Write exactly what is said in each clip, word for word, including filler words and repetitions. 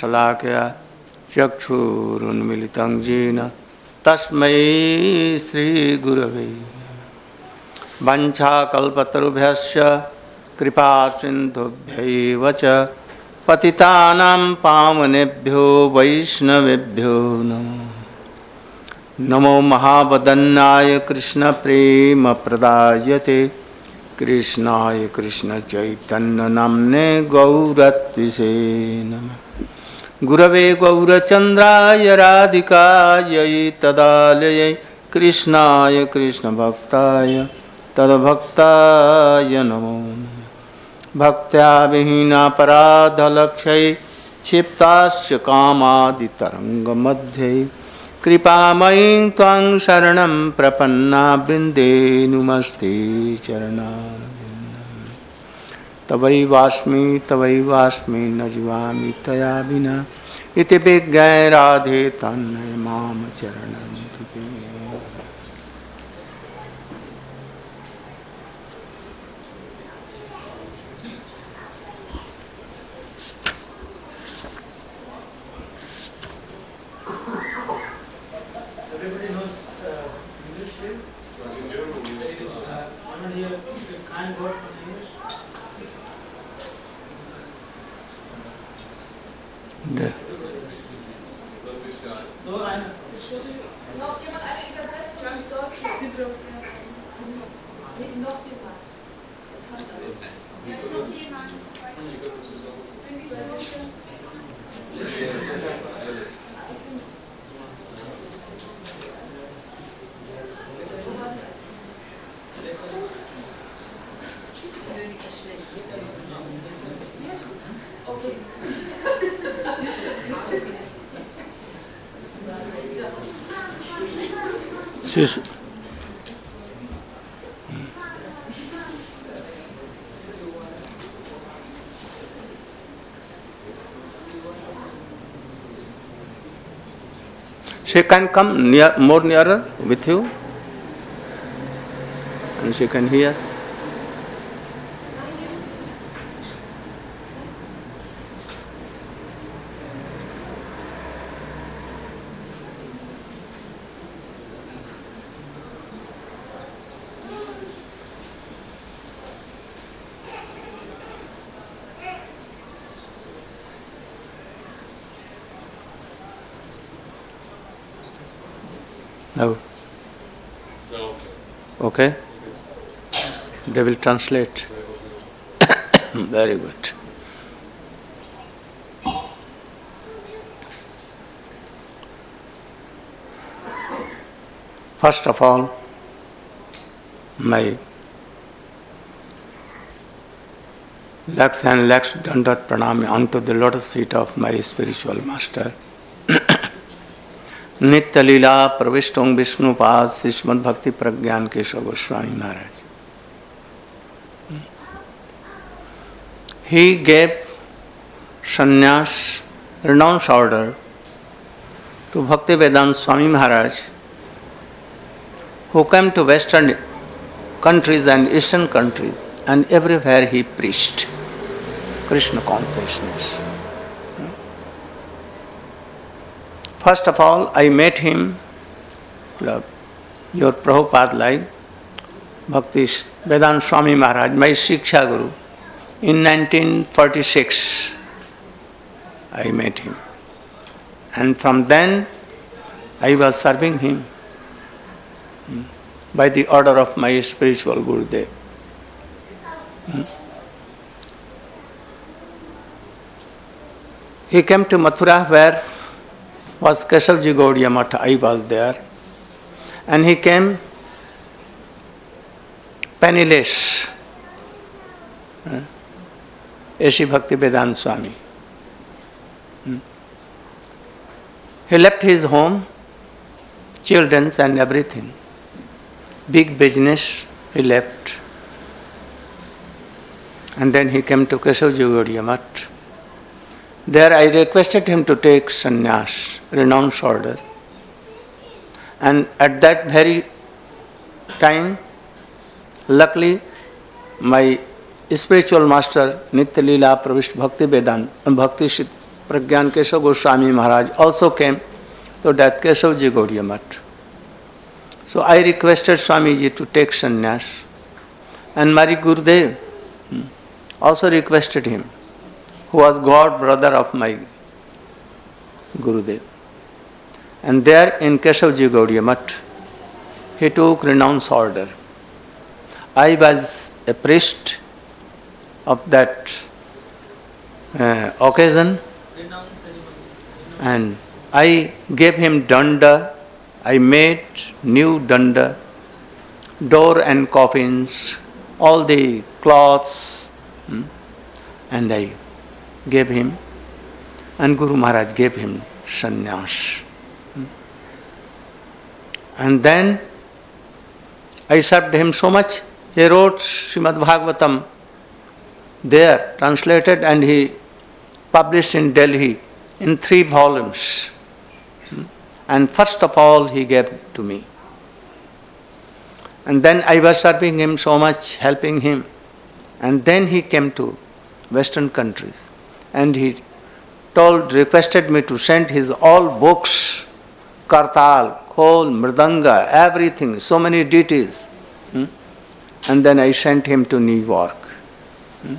शलाकया चक्षुरुन्मिलितं येन तस्मै श्रीगुरवे वञ्चाकल्पतरुभ्यश्च कृपा सिन्धुभ्यैव च पतितानां पावनेभ्यो वैष्णवेभ्यो नमो नमो महावदन्नाय कृष्णप्रेमप्रदायते कृष्णाय कृष्णचैतन्यनाम्ने गौरत्विषे नमः गुरवे गौरचन्द्राय राधिकायै तदालयै कृष्णाय कृष्णभक्ताय तद्भक्ताय नमो भक्त्या विहीनापराधलक्ष्यै क्षिप्ताश्च कामादितरङ्गमध्ये कृपामयी त्वां शरणं प्रपन्ना वृन्दे नुमस्ते चरणारविन्दम् तवैवास्मि तवैवास्मि न जीवामि तया विना इति विज्ञाय राधे तन्मय माम चरणं तुते। Everybody knows uh, English here? Uh, anyone here kind word from English? The No, I know. Noch jemand eine Übersetzung ins Deutsche? Noch jemand? Kann das? Ja, noch jemand? Bring die Solutions. Okay. She's, she can come near, more nearer with you, and she can hear. No. No. Okay. They will translate. Very good. First of all, my lakhs and lakhs dandat pranam unto the lotus feet of my spiritual master. नित्य लीला प्रविष्टों विष्णुपाद श्रीमद् भक्ति प्रज्ञान केशव गोस्वामी महाराज. He gave sannyas, renounced order to Bhakti Vedanta Swami Maharaj, who came to western countries and eastern countries, and everywhere he preached Krishna consciousness. First of all, I met him, your Prabhupada like, Bhakti Vedanta Swami Maharaj, my Shiksha Guru, in nineteen forty-six. I met him. And from then, I was serving him by the order of my spiritual Gurudev. He came to Mathura, where was Keshavji Gaudiya Math. I was there. And he came penniless. A C Bhakti Vedanta Swami. He left his home, children and everything. Big business he left. And then he came to Keshavji Gaudiya Math. There I requested him to take sannyas, renounced order. And at that very time, luckily, my spiritual master, Nitya Leela Pravishta Bhakti Vedanta, Bhakti Pragyan Keshav Goswami Maharaj also came to that Keshavji Gaudiya Math. So I requested Swamiji to take sannyas, and Mari Gurudev also requested him, who was god brother of my Gurudev. And there in Keshavji Gaudiya Math, he took renounce order. I was a priest of that uh, occasion, and I gave him danda. I made new danda, door and coffins, all the cloths, hmm, and I gave him, and Guru Maharaj gave him sannyas. Hmm. And then I served him so much, he wrote Srimad Bhagavatam there, translated, and he published in Delhi in three volumes. Hmm. And first of all, he gave to me. And then I was serving him so much, helping him. And then he came to Western countries. And he told, requested me to send his all books, Kartal, Khol, Mridanga, everything, so many deities. Hmm? And then I sent him to New York. Hmm?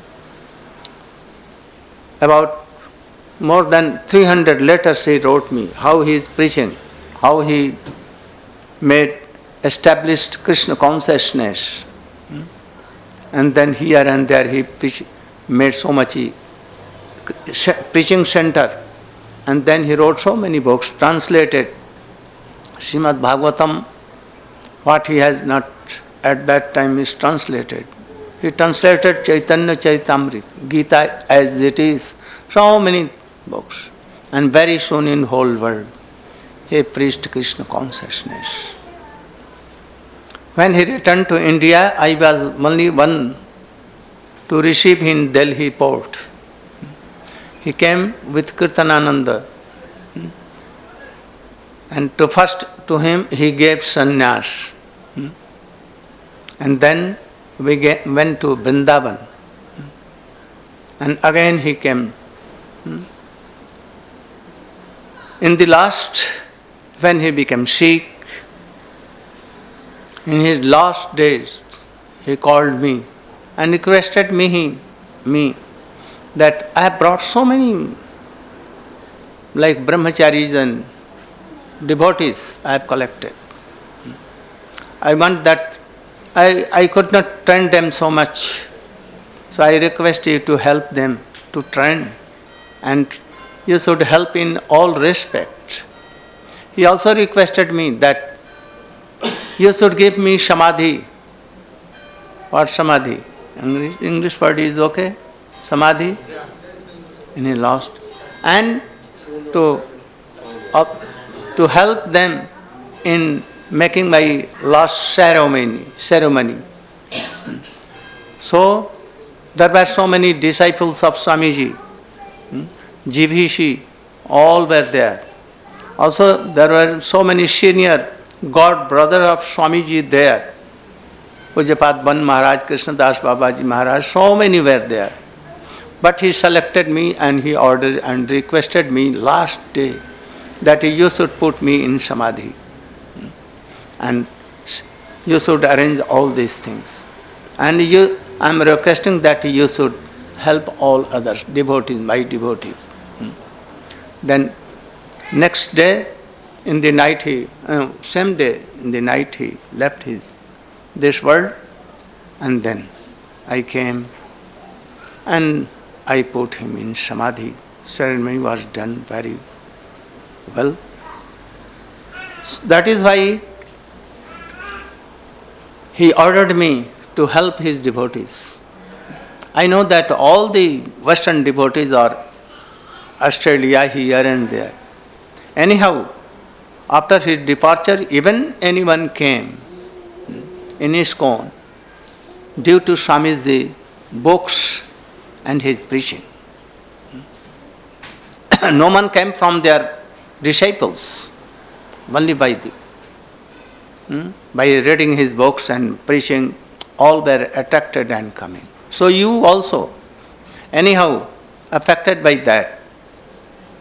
About more than three hundred letters he wrote me, how he is preaching, how he made, established Krishna consciousness. Hmm? And then here and there he preach, made so much he, preaching center. And then he wrote so many books, translated Srimad Bhagavatam, what he has not at that time is translated. He translated Chaitanya Charitamrita, Gita as it is, so many books. And very soon in whole world, he preached Krishna consciousness. When he returned to India, I was only one to receive him in Delhi port. He came with Kirtanananda. And to first to him he gave sannyas. And then we get, went to Vrindavan. And again he came. In the last, when he became sick, in his last days, he called me and requested me, me that I have brought so many, like brahmacharis and devotees I have collected. I want that, I, I could not train them so much. So I request you to help them to train, and you should help in all respect. He also requested me that you should give me samadhi. What samadhi? English, English word is okay? Samadhi? And he lost. And to, uh, to help them in making my last ceremony. ceremony. So, there were so many disciples of Swamiji. Jivhishi, all were there. Also, there were so many senior god brother of Swamiji there. Pujapad Ban Maharaj, Krishnadas Babaji Maharaj, so many were there. But he selected me and he ordered and requested me last day that you should put me in Samadhi. And you should arrange all these things. And you, I am requesting that you should help all others, devotees, my devotees. Then next day, in the night he, uh, same day, in the night he left his, this world, and then I came and I put him in Samadhi. Ceremony was done very well. That is why he ordered me to help his devotees. I know that all the Western devotees are Australia, here and there. Anyhow, after his departure, even anyone came in ISKCON due to Swamiji's books and his preaching. No one came from their disciples, only by the, hmm? by reading his books and preaching, all were attracted and coming. So you also, anyhow, affected by that.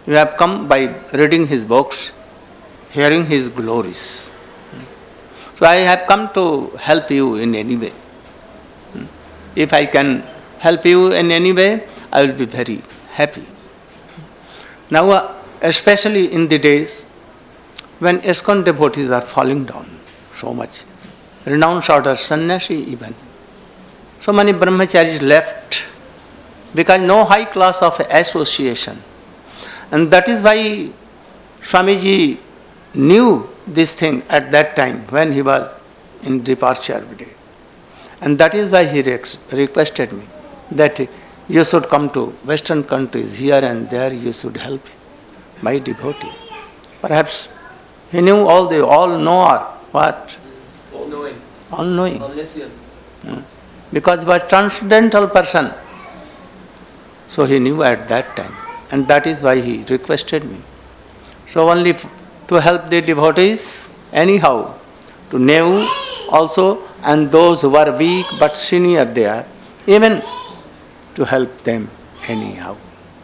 You have come by reading his books, hearing his glories. So I have come to help you in any way. If I can help you in any way, I will be very happy. Now, uh, especially in the days when ISKCON devotees are falling down so much, renounced order, sannyasi even, so many brahmacharis left because no high class of association. And that is why Swamiji knew this thing at that time when he was in departure day. And that is why he requested me that you should come to Western countries, here and there you should help my devotee. Perhaps he knew all the all-knower, what? All-knowing. All-knowing. Omniscient. Hmm. Because he was transcendental person. So he knew at that time. And that is why he requested me. So only f- to help the devotees, anyhow, to know also, and those who are weak but senior there, even to help them anyhow.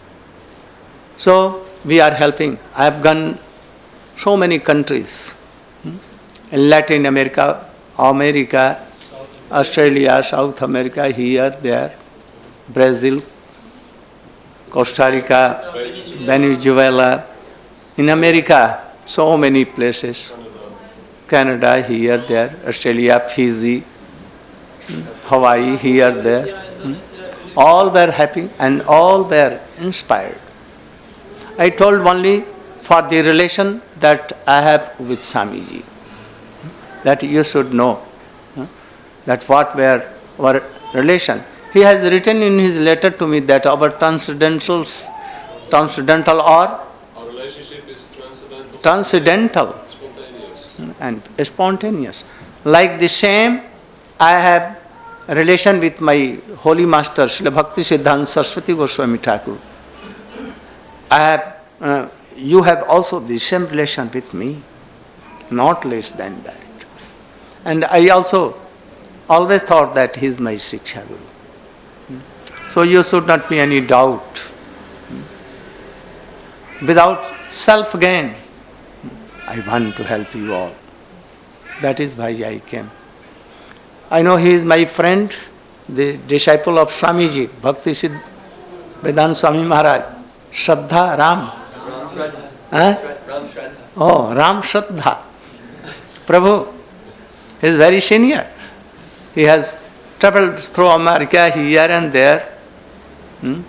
So we are helping. I have gone so many countries, hmm? in Latin America, America, Australia, South America, here, there, Brazil, Costa Rica, Venezuela, in America, so many places, Canada, here, there, Australia, Fiji, Hawaii, here, there. Hmm? All were happy and all were inspired. I told only for the relation that I have with Swamiji, that you should know hmm, that what were our relation. He has written in his letter to me that our transcendentals, transcendental or Our relationship is transcendental. transcendental Spontaneous. and spontaneous. Like the same, I have a relation with my holy master, Srila Bhakti Siddhanta Saraswati Goswami Thakur. I have, uh, you have also the same relation with me, not less than that. And I also always thought that he is my Shiksha Guru. So you should not be any doubt. Without self-gain, I want to help you all. That is why I came. I know he is my friend, the disciple of Swamiji, Bhakti Siddh Vedanta Swami Maharaj, Shraddha Ram. Ram Shraddha. Huh? Shra- Ram Shraddha. Oh, Ram Shraddha. Prabhu, he is very senior. He has traveled through America here and there. Hmm?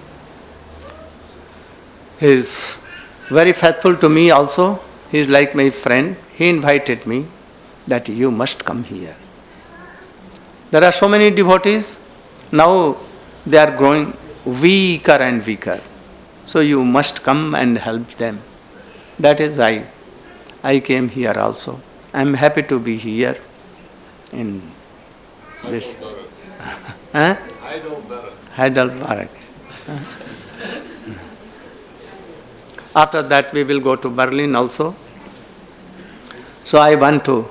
He is very faithful to me also. He is like my friend. He invited me that you must come here. There are so many devotees. Now they are growing weaker and weaker. So you must come and help them. That is why I came here also. I am happy to be here in this. Huh? Heidelberg. After that we will go to Berlin also. So I want to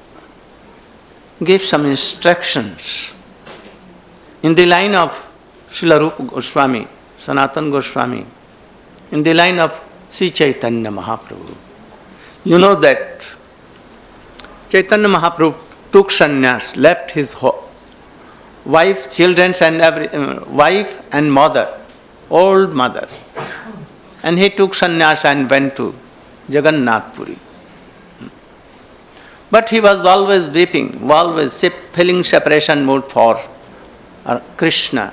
give some instructions in the line of Srila Rupa Goswami, Sanatana Goswami, in the line of Sri Chaitanya Mahaprabhu. You know that Chaitanya Mahaprabhu took sannyas, left his ho- wife, children, and every uh, wife and mother, old mother, and he took sannyas and went to Jagannath Puri. But he was always weeping, always feeling separation mood for uh, Krishna.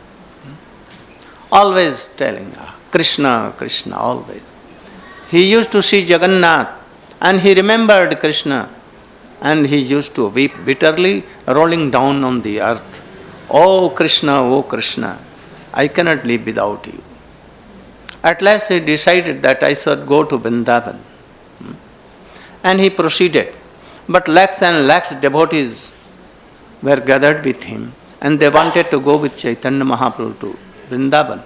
Always telling, ah, Krishna, Krishna, always. He used to see Jagannath and he remembered Krishna and he used to weep bitterly, rolling down on the earth. Oh Krishna, oh Krishna, I cannot live without you. At last he decided that I should go to Vrindavan. And he proceeded. But lakhs and lakhs devotees were gathered with him and they wanted to go with Chaitanya Mahaprabhu to Vrindavan.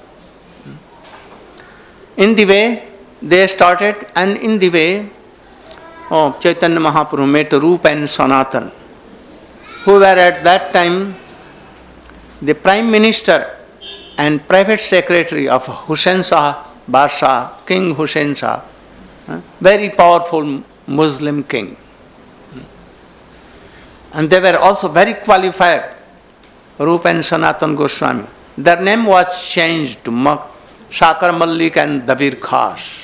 In the way, they started, and in the way, oh, Chaitanya Mahaprabhu met Rupa and Sanatan, who were at that time the Prime Minister and Private Secretary of Hussain Shah Basha, King Hussain Shah, uh, very powerful Muslim king. And they were also very qualified, Rup and Sanatan Goswami. Their name was changed to Shakar Malik and Dabir Khas.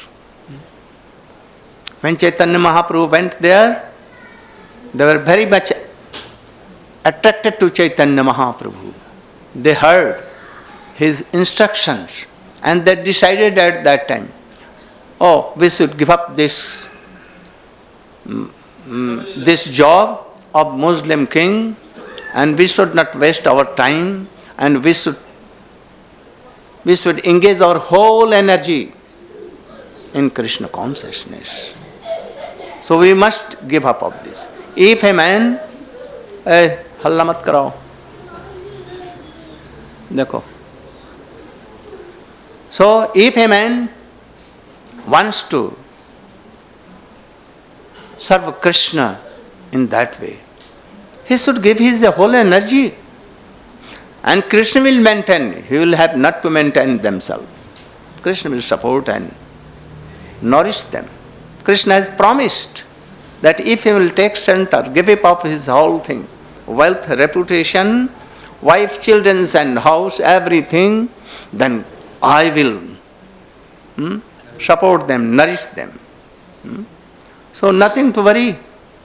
When Chaitanya Mahaprabhu went there, they were very much attracted to Chaitanya Mahaprabhu. They heard his instructions and they decided at that time, oh, we should give up this, um, this job of Muslim king and we should not waste our time and we should, we should engage our whole energy in Krishna consciousness. So we must give up of this. If a man, eh, halla mat karao, dekho. So if a man wants to serve Krishna in that way, he should give his whole energy. And Krishna will maintain, he will have not to maintain themselves. Krishna will support and nourish them. Krishna has promised that if he will take center, give up of his whole thing, wealth, reputation, wife, children and house, everything, then I will hmm, support them, nourish them. Hmm? So nothing to worry.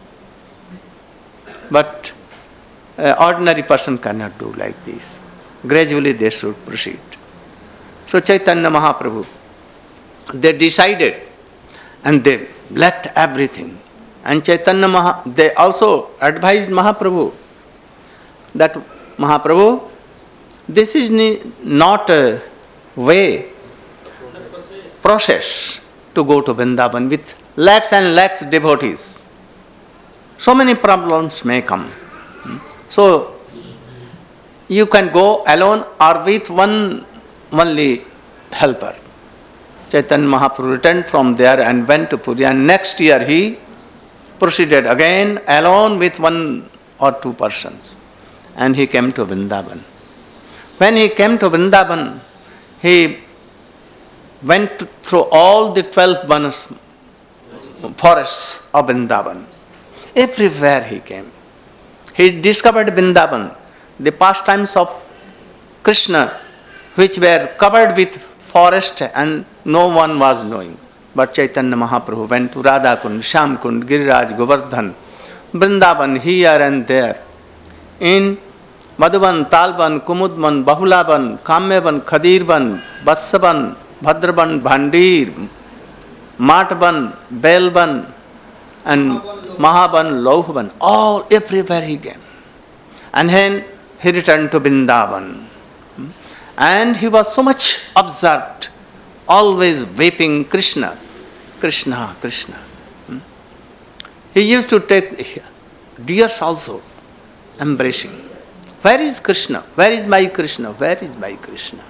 But an ordinary person cannot do like this. Gradually they should proceed. So Chaitanya Mahaprabhu, they decided and they left everything. And Chaitanya Maha, they also advised Mahaprabhu that Mahaprabhu, this is not a way, process to go to Vrindavan with lakhs and lakhs devotees. So many problems may come. So you can go alone or with one only helper. Chaitanya Mahaprabhu returned from there and went to Puri, and next year he proceeded again alone with one or two persons, and he came to Vrindavan. When he came to Vrindavan, he went to, through all the twelve vanas, forests of Vrindavan. Everywhere he came. He discovered Vrindavan, the pastimes of Krishna, which were covered with forest and no one was knowing. But Chaitanya Mahaprabhu went to Radhakund, Shyamkund, Giriraj, Govardhan, Vrindavan, here and there. In Madhuban, Talban, Kumudban, Bahulaban, Kamyaban, Khadirban, Vatsaban, Bhadraban, Bhandir, Matban, Belban, and Mahaban, Lauhaban, all everywhere he came. And then he returned to Vrindavan. And he was so much absorbed, always weeping Krishna, Krishna, Krishna. He used to take tears also, embracing. Where is Krishna? Where is my Krishna? Where is my Krishna?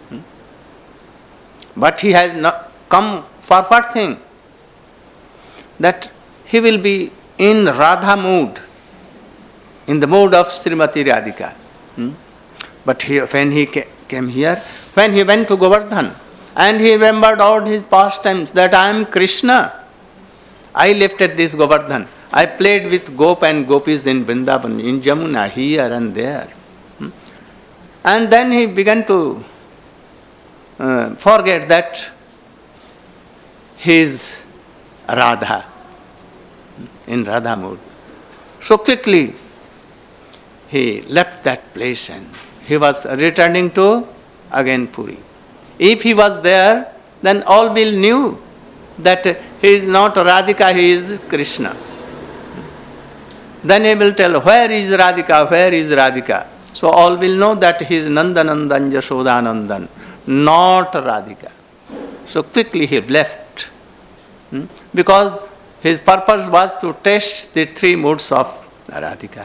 But he has not come for what thing? That he will be in Radha mood, in the mood of Srimati Radhika. Hmm? But he, when he came here, when he went to Govardhan, and he remembered all his pastimes, that I am Krishna. I lifted this Govardhan. I played with Gop and Gopis in Vrindavan, in Jamuna, here and there. Hmm? And then he began to uh, forget that he is Radha, in Radha mood. So quickly he left that place and he was returning to again Puri. If he was there, then all will knew that he is not Radhika, he is Krishna. Then he will tell, where is Radhika, where is Radhika? So all will know that he is Nandanandan, Yashodanandan, not Radhika. So quickly he left. Hmm? Because his purpose was to test the three moods of Radhika.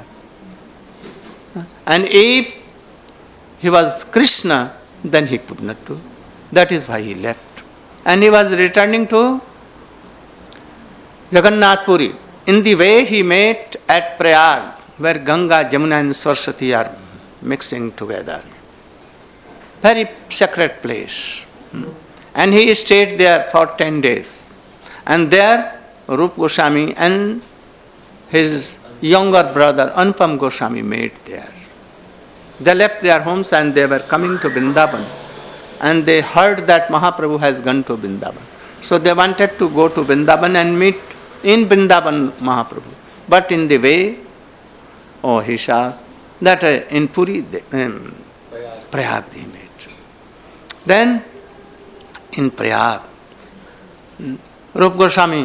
And if he was Krishna, then he could not do. That is why he left. And he was returning to Jagannath Puri. In the way he met at Prayag, where Ganga, Jamuna and Saraswati are mixing together. Very sacred place. And he stayed there for ten days. And there Rupa Goswami and his younger brother Anupam Goswami met there. They left their homes and they were coming to Vrindavan. And they heard that Mahaprabhu has gone to Vrindavan. So they wanted to go to Vrindavan and meet in Vrindavan Mahaprabhu. But in the way, oh, he saw that uh, in Puri, um, Prayag they met. Then in Prayag, Rupa Goswami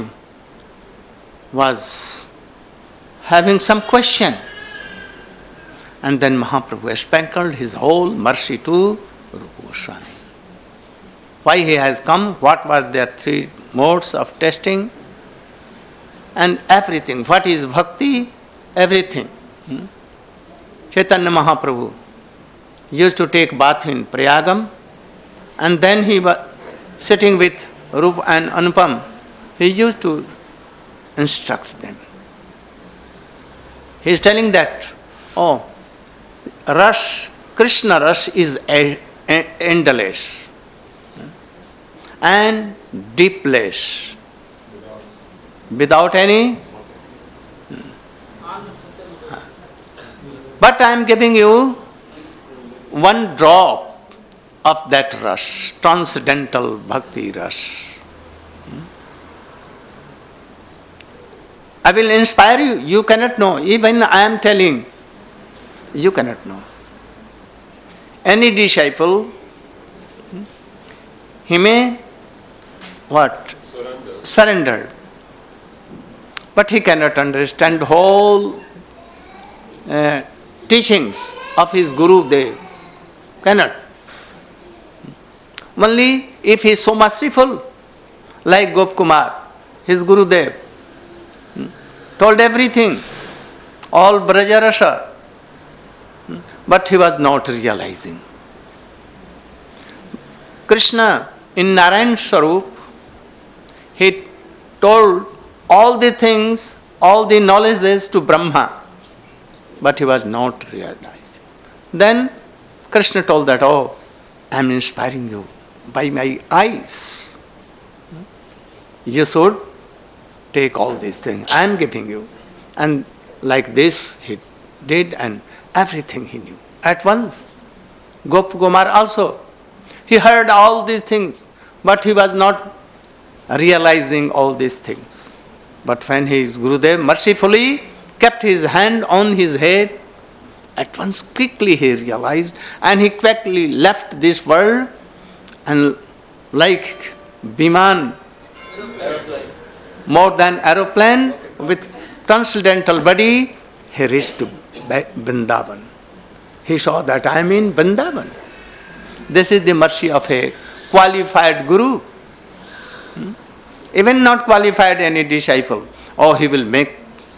was having some question. And then Mahaprabhu sprinkled his whole mercy to Rupa Goswami. Why he has come, what were their three modes of testing, and everything. What is bhakti? Everything. Hmm? Chaitanya Mahaprabhu used to take bath in Prayagam, and then he was sitting with Rupa and Anupam. He used to instruct them. He is telling that, oh, Rush, Krishna Rush is a, a, endless and deepless, without any. But I am giving you one drop of that rush, transcendental bhakti rush. I will inspire you. You cannot know. Even I am telling, you cannot know. Any disciple, he may what? Surrender. Surrender. But he cannot understand whole uh, teachings of his Guru Dev. Cannot. Only if he is so merciful, like Gop Kumar, his Guru Dev, told everything, all Brajarasa, but he was not realizing. Krishna in Narayan Swarup, he told all the things, all the knowledges to Brahma, but he was not realizing. Then Krishna told that, oh, I am inspiring you by my eyes. You should take all these things. I am giving you. And like this he did, and everything he knew at once. Gop Kumar also, he heard all these things, but he was not realizing all these things. But when his Gurudev mercifully kept his hand on his head, at once quickly he realized, and he quickly left this world, and like Biman, Aeroplane. more than aeroplane, with transcendental body, he reached to Vrindavan. He saw that I am in Vrindavan. This is the mercy of a qualified Guru. Hmm? Even not qualified any disciple, oh, he will make.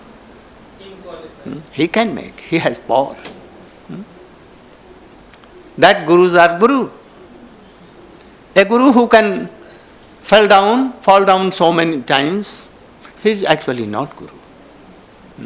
Hmm? He can make. He has power. Hmm? That Gurus are Guru. A Guru who can fall down, fall down so many times, he is actually not Guru. Hmm?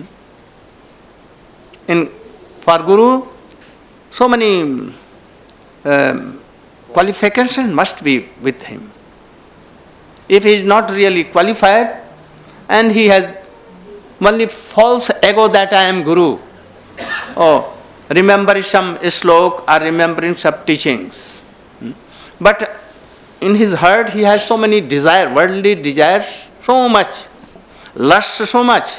In for Guru, so many um, qualifications must be with him. If he is not really qualified and he has only false ego that I am Guru, oh, remember some slok or remembering some teachings. Hmm? But in his heart he has so many desires, worldly desires, so much, lust so much.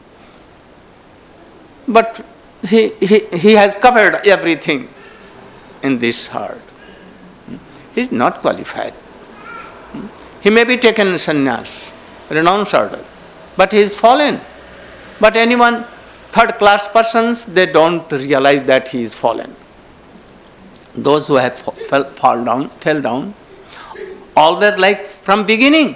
But he, he, he has covered everything in this heart. He is not qualified. He may be taken sannyas, renounced order, but he is fallen. But anyone, third class persons, they don't realize that he is fallen. Those who have fell, fall down, fell down, all were like from beginning.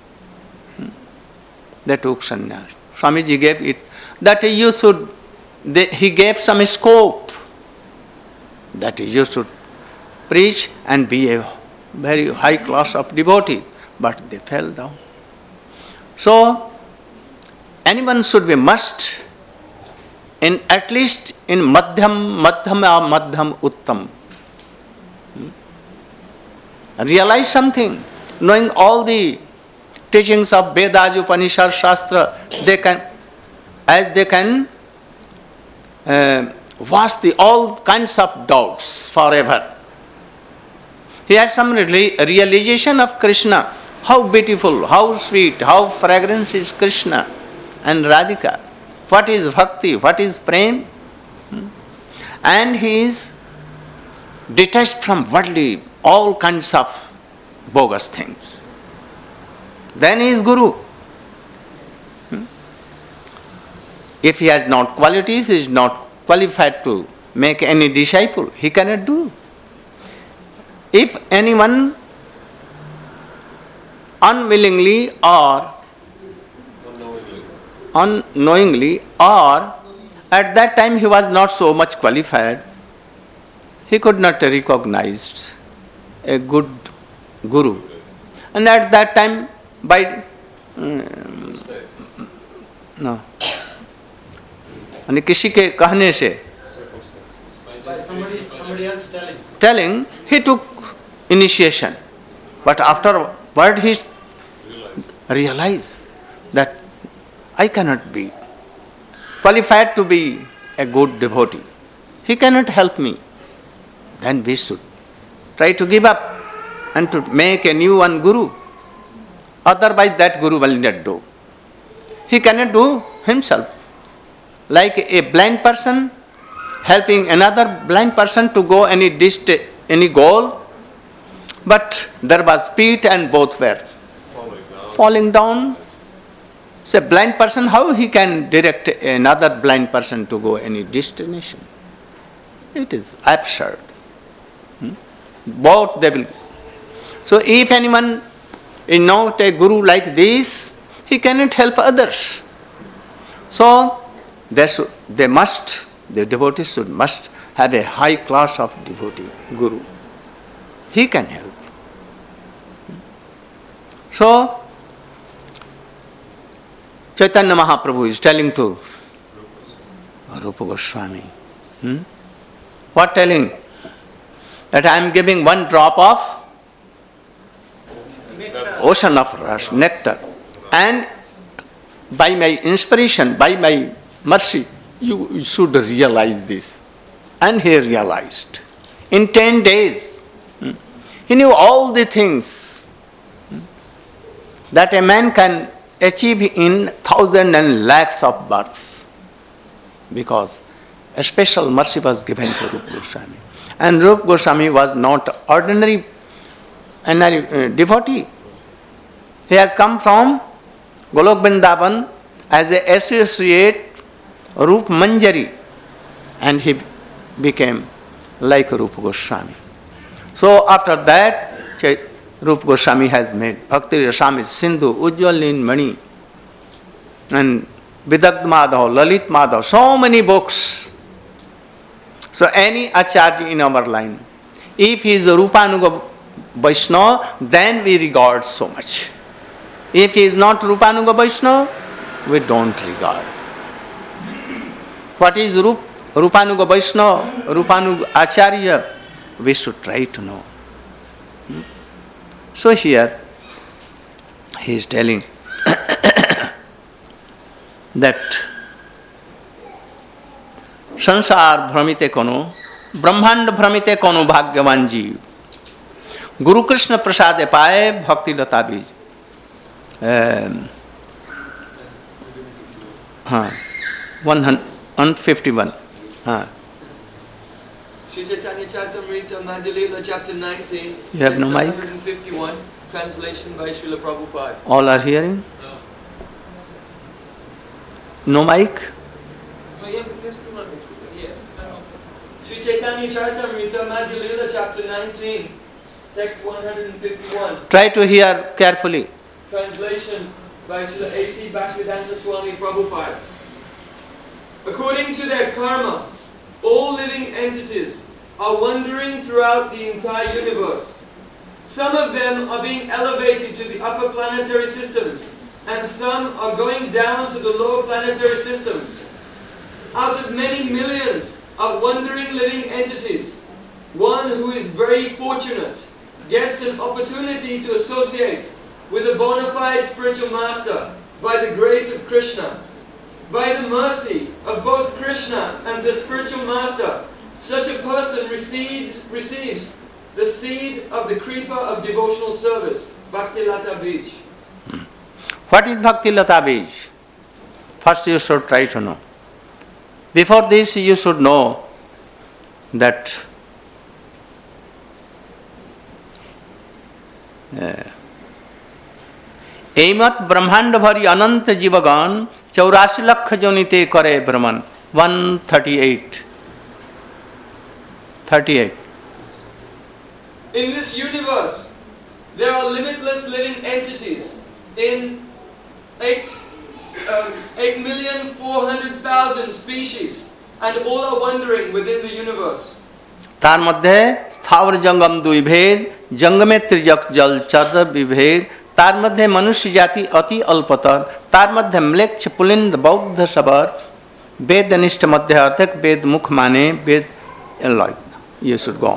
They took sannyas. Swamiji gave it, that you should, they, he gave some scope, that you should preach and be a very high class of devotee, but they fell down. So, anyone should be must, in at least in madhyam, madhyam or madhyam uttam. realize something. Knowing all the teachings of Vedas, Upanishads, Shastra, they can, as they can uh, wash the all kinds of doubts forever. He had some reali- realization of Krishna. How beautiful, how sweet, how fragrant is Krishna and Radhika. What is bhakti, what is prem? Hmm? And he is detached from worldly, all kinds of bogus things. Then he is Guru. Hmm? If he has not qualities, he is not qualified to make any disciple. He cannot do. If anyone unwillingly or Unknowingly. unknowingly, or at that time he was not so much qualified, he could not recognize a good guru. And at that time, by um, no, यानी किसी के कहने से, By somebody, somebody else telling. telling, he took initiation. But afterward he realized that I cannot be qualified to be a good devotee. He cannot help me. Then we should try to give up and to make a new one guru. Otherwise that guru will not do. He cannot do himself. Like a blind person helping another blind person to go any dist- any goal, but there was speed and both were Falling down. falling down. Say blind person, how he can direct another blind person to go any destination? It is absurd. Hmm? Both they will. So if anyone is not a guru like this, he cannot help others. So they should, they must, the devotees should must have a high class of devotee, guru. He can help. So Chaitanya Mahaprabhu is telling to Rupa Goswami. Hmm? What telling? That I am giving one drop of ocean of ras, nectar. And by my inspiration, by my mercy, you should realize this. And he realized. In ten days, hmm, he knew all the things hmm, that a man can achieve in thousand and lakhs of births, because a special mercy was given to Rupa Goswami. And Rupa Goswami was not ordinary, ordinary uh, devotee. He has come from Golok Vrindavan as an associate Rup Manjari, and he became like Rupa Goswami. So after that, Rupa Goswami has made Bhakti Rasamrita Sindhu, Ujjalin Mani, and Vidagdha Madhav, Lalit Madhav, so many books. So any Acharya in our line, if he is a Rupanuga Vaishnava, then we regard so much. If he is not Rupanuga Vaishnava, we don't regard. What is Rup, Rupanuga Vaishnava, Rupanuga Acharya? We should try to know. Hmm? So here he is telling that संसार भ्रमिते कोनो ब्रह्मांड भ्रमिते कोनो भाग्यवान जीव गुरु कृष्ण प्रसाद पाए भक्ति लता बीज हाँ वन फिफ्टी वन हाँ Sri Chaitanya Charitamrita Madhya-lila chapter nineteen, You have no mic? one fifty-one, translation by Srila Prabhupada. all are hearing no mic Sri Chaitanya Charitamrita Madhya-lila chapter nineteen, text one fifty-one, try to hear carefully translation by Srila A C Bhaktivedanta Swami Prabhupada. According to their karma, all living entities are wandering throughout the entire universe. Some of them are being elevated to the upper planetary systems, and some are going down to the lower planetary systems. Out of many millions of wandering living entities, one who is very fortunate gets an opportunity to associate with a bona fide spiritual master by the grace of Krishna, by the mercy of both Krishna and the spiritual master, such a person receives, receives the seed of the creeper of devotional service, Bhakti Lata Bij. What is Bhakti Lata Bij? First you should try to know. Before this you should know that एमत ब्रह्मांड भरी अनंत जीवगण चौरासी लख जोनिते करे भ्रमण one thirty-eight. thirty-eight. In this universe, there are limitless living entities in eight, um, eight million four hundred thousand species, and all are wandering within the universe. तार मध्य स्थावर जंगम दुई भेद जंगमे त्रिजक जल चर विभेद तार मध्य मनुष्य जाति अति अल्पतर तार मध्य म्लेच्छ पुलिंद बौद्ध सबर वेद निष्ठ मध्य अर्थक वेद मुख माने वेद like you should go.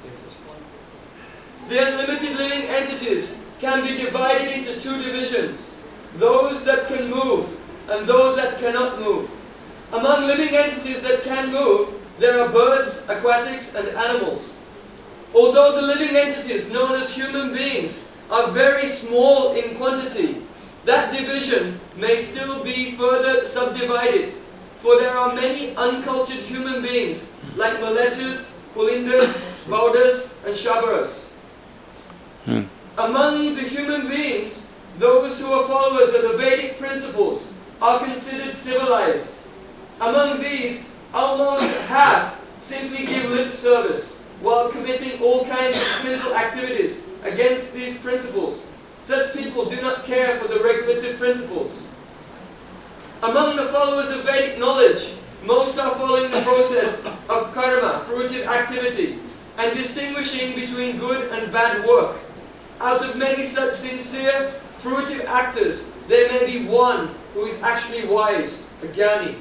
The unlimited living entities can be divided into two divisions, those that can move and those that cannot move. Among living entities that can move, there are birds, aquatics and animals. Although the living entities known as human beings are very small in quantity, that division may still be further subdivided, for there are many uncultured human beings like Malechas, Pulindas, Baudas and Shabaras. Hmm. Among the human beings, those who are followers of the Vedic principles are considered civilized. Among these, almost half simply give lip service while committing all kinds of sinful activities against these principles. Such people do not care for the regulative principles. Among the followers of Vedic knowledge, most are following the process of karma, fruitive activity, and distinguishing between good and bad work. Out of many such sincere, fruitive actors, there may be one who is actually wise, a jnani.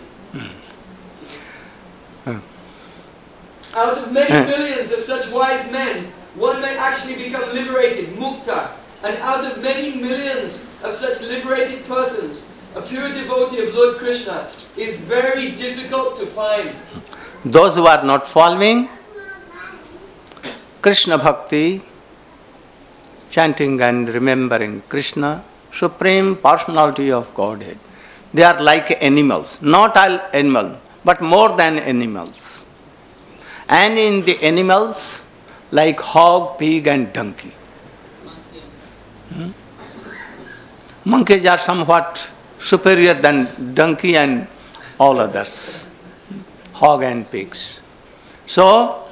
Out of many millions of such wise men, one may actually become liberated, mukta. And out of many millions of such liberated persons, a pure devotee of Lord Krishna is very difficult to find. Those who are not following Krishna Bhakti, chanting and remembering Krishna, Supreme Personality of Godhead, they are like animals, not all animals, but more than animals. And in the animals, like hog, pig and donkey. Hmm? Monkeys are somewhat superior than donkey and all others, hog and pigs. So,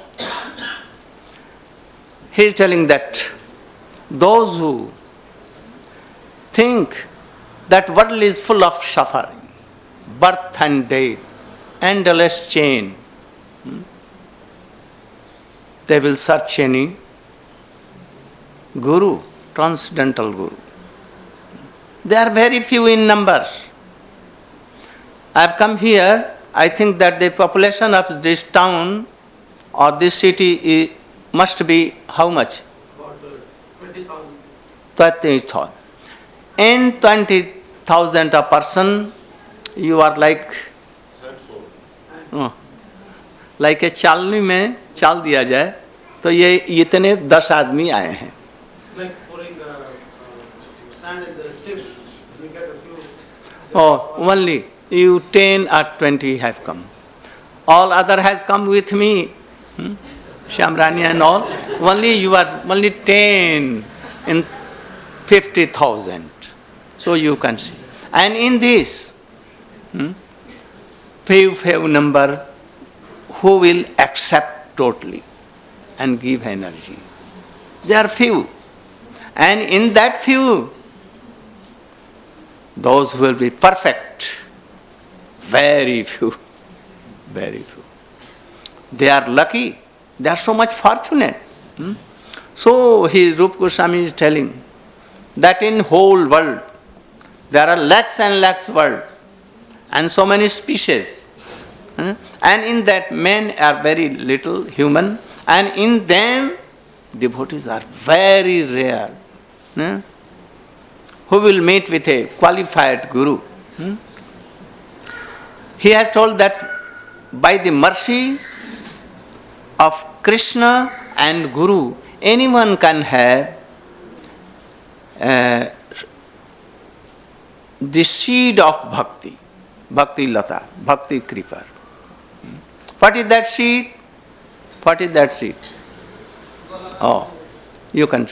he is telling that those who think that world is full of suffering, birth and death, endless chain, hmm? they will search any guru, transcendental guru. They are very few in numbers. I have come here, I think that the population of this town or this city is, must be how much? About twenty thousand. twenty thousand. In twenty thousand a person, you are like, oh, like a चालनी में चाल दिया जाए तो ये इतने दस आदमी आए हैं. It's like pouring uh, uh, sand in the sift. We get a few. Oh, only you ten or twenty have come. All other has come with me, hmm? Shamrani and all. Only you are only ten in fifty thousand. So you can see. And in this, hmm, few few number who will accept totally and give energy. There are few. And in that few, those who will be perfect, very few, very few. They are lucky, they are so much fortunate. Hmm? So his Rupa Goswami is telling that in whole world, there are lakhs and lakhs world and so many species. Hmm? And in that men are very little human, and in them devotees are very rare. Hmm? Who will meet with a qualified guru? Hmm? He has told that by the mercy of Krishna and Guru, anyone can have uh, the seed of bhakti, bhakti lata, bhakti kripa. What is that seed? What is that seed? Oh, you can.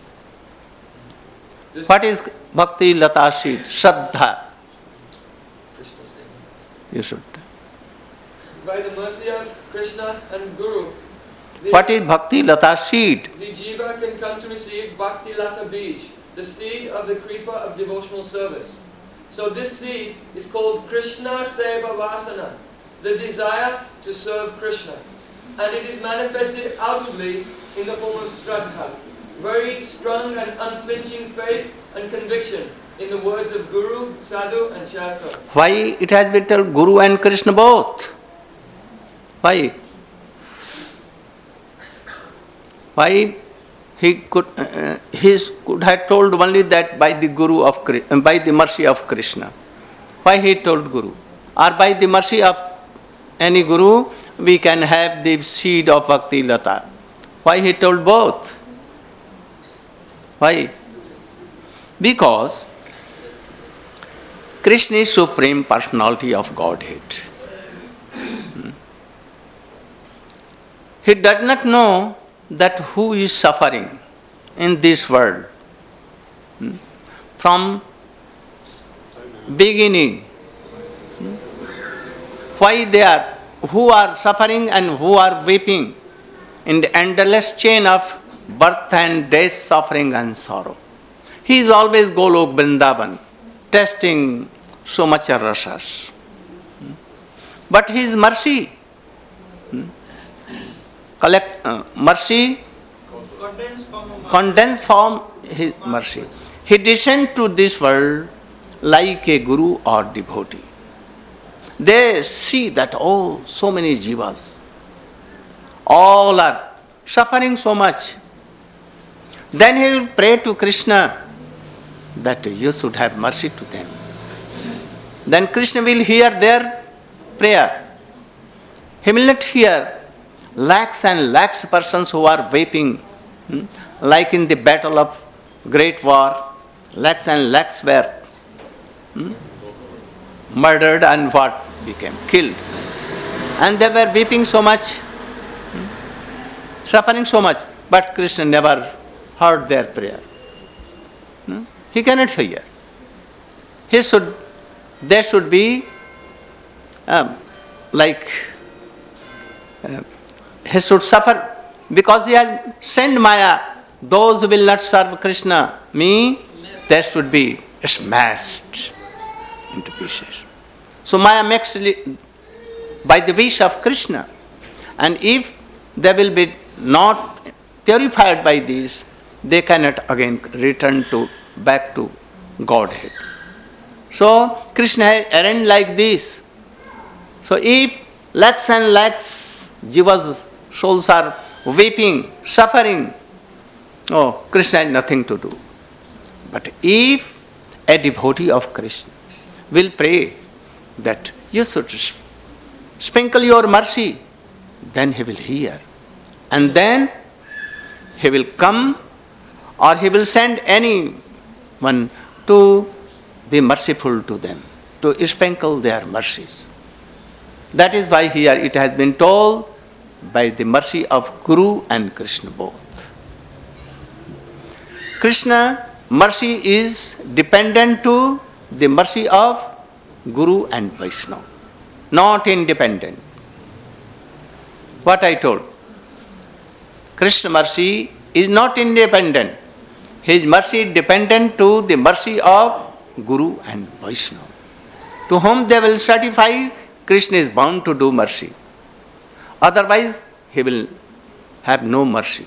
This What is bhakti lata seed? Shraddha. Krishna's name. You should. By the mercy of Krishna and Guru, the, What is bhakti lata seed? the jiva can come to receive bhakti lata bij, the seed of the kripa of devotional service. So this seed is called Krishna Seva Vasana, the desire to serve Krishna. And it is manifested outwardly in the form of Shraddha, very strong and unflinching faith and conviction in the words of Guru, Sadhu and Shastra. Why it has been told Guru and Krishna both? Why? Why he could uh, he could have told only that by the Guru of uh, by the mercy of Krishna? Why he told Guru? Or by the mercy of any Guru we can have the seed of Bhakti Lata? Why he told both? Why? Because Krishna is Supreme Personality of Godhead. He does not know that who is suffering in this world. From beginning, why they are, who are suffering and who are weeping in the endless chain of birth and death, suffering and sorrow. He is always Golok Vrindavan, testing so much rasas. But his mercy, collect uh, mercy, condensed form his mercy. He descended to this world like a guru or devotee. They see that, oh, so many jivas, all are suffering so much. Then he will pray to Krishna that you should have mercy to them. Then Krishna will hear their prayer. He will not hear lakhs and lakhs of persons who are weeping, hmm? like in the battle of great war, lakhs and lakhs were hmm? murdered and what became killed. And they were weeping so much, hmm? suffering so much, but Krishna never heard their prayer. Hmm? He cannot hear. He should, there should be um, like uh, he should suffer because he has sent Maya. Those who will not serve Krishna, me, they should be smashed into pieces. So Maya makes by the wish of Krishna. And if they will be not purified by this, they cannot again return to back to Godhead. So Krishna has arranged like this. So if lakhs and lakhs jivas, souls are weeping, suffering, oh, Krishna has nothing to do. But if a devotee of Krishna will pray that you should sprinkle your mercy, then he will hear. And then he will come or he will send anyone to be merciful to them, to sprinkle their mercies. That is why here it has been told by the mercy of Guru and Krishna both. Krishna mercy is dependent to the mercy of Guru and Vaishnava, not independent. What I told, Krishna mercy is not independent. His mercy is dependent to the mercy of Guru and Vaishnava. To whom they will certify, Krishna is bound to do mercy. Otherwise, he will have no mercy.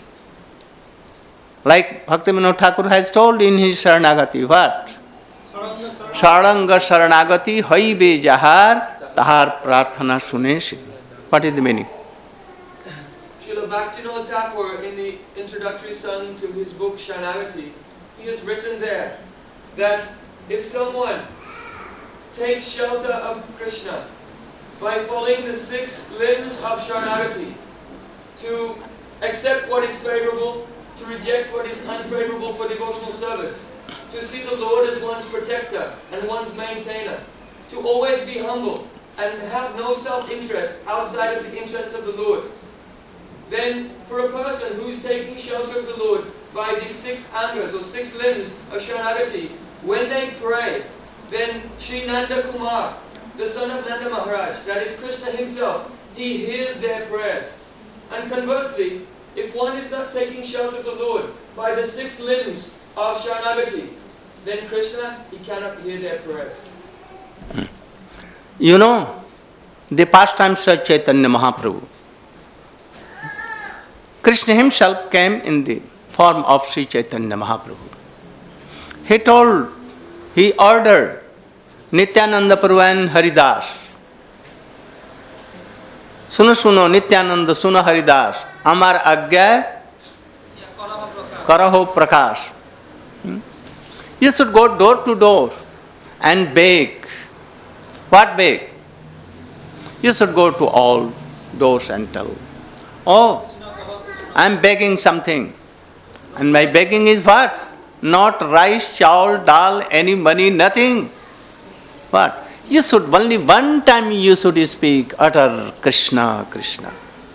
Like Bhaktivinoda Thakur has told in his Sharanagati, what? Saranga Sharanagati hoibe jahar tahar prarthana suneshi. What is the meaning? Srila Srila Bhaktivinoda Thakur, in the introductory song to his book Sharanagati, he has written there that if someone takes shelter of Krishna by following the six limbs of Sharanagati, to accept what is favorable, to reject what is unfavorable for devotional service, to see the Lord as one's protector and one's maintainer, to always be humble and have no self-interest outside of the interest of the Lord, then for a person who's taking shelter of the Lord by these six angas or six limbs of Sharanagati, when they pray, then Sri Nanda Kumar, the son of Nanda Maharaj, that is Krishna himself, he hears their prayers. And conversely, if one is not taking shelter of the Lord by the six limbs of Sharanagati, then Krishna, he cannot hear their prayers. You know, the pastimes of Chaitanya Mahaprabhu. Krishna himself came in the form of Sri Chaitanya Mahaprabhu. He told, he ordered Nityananda Prabhu and Haridas, Suno suno Nityananda, suno Haridas, Amar Agya Karaho Prakash. Hmm? You should go door to door and beg. What beg? You should go to all doors and tell, oh, I am begging something. And my begging is what? Not rice, chawl, dal, any money, nothing. What? You should, only one time you should speak, utter Krishna, Krishna.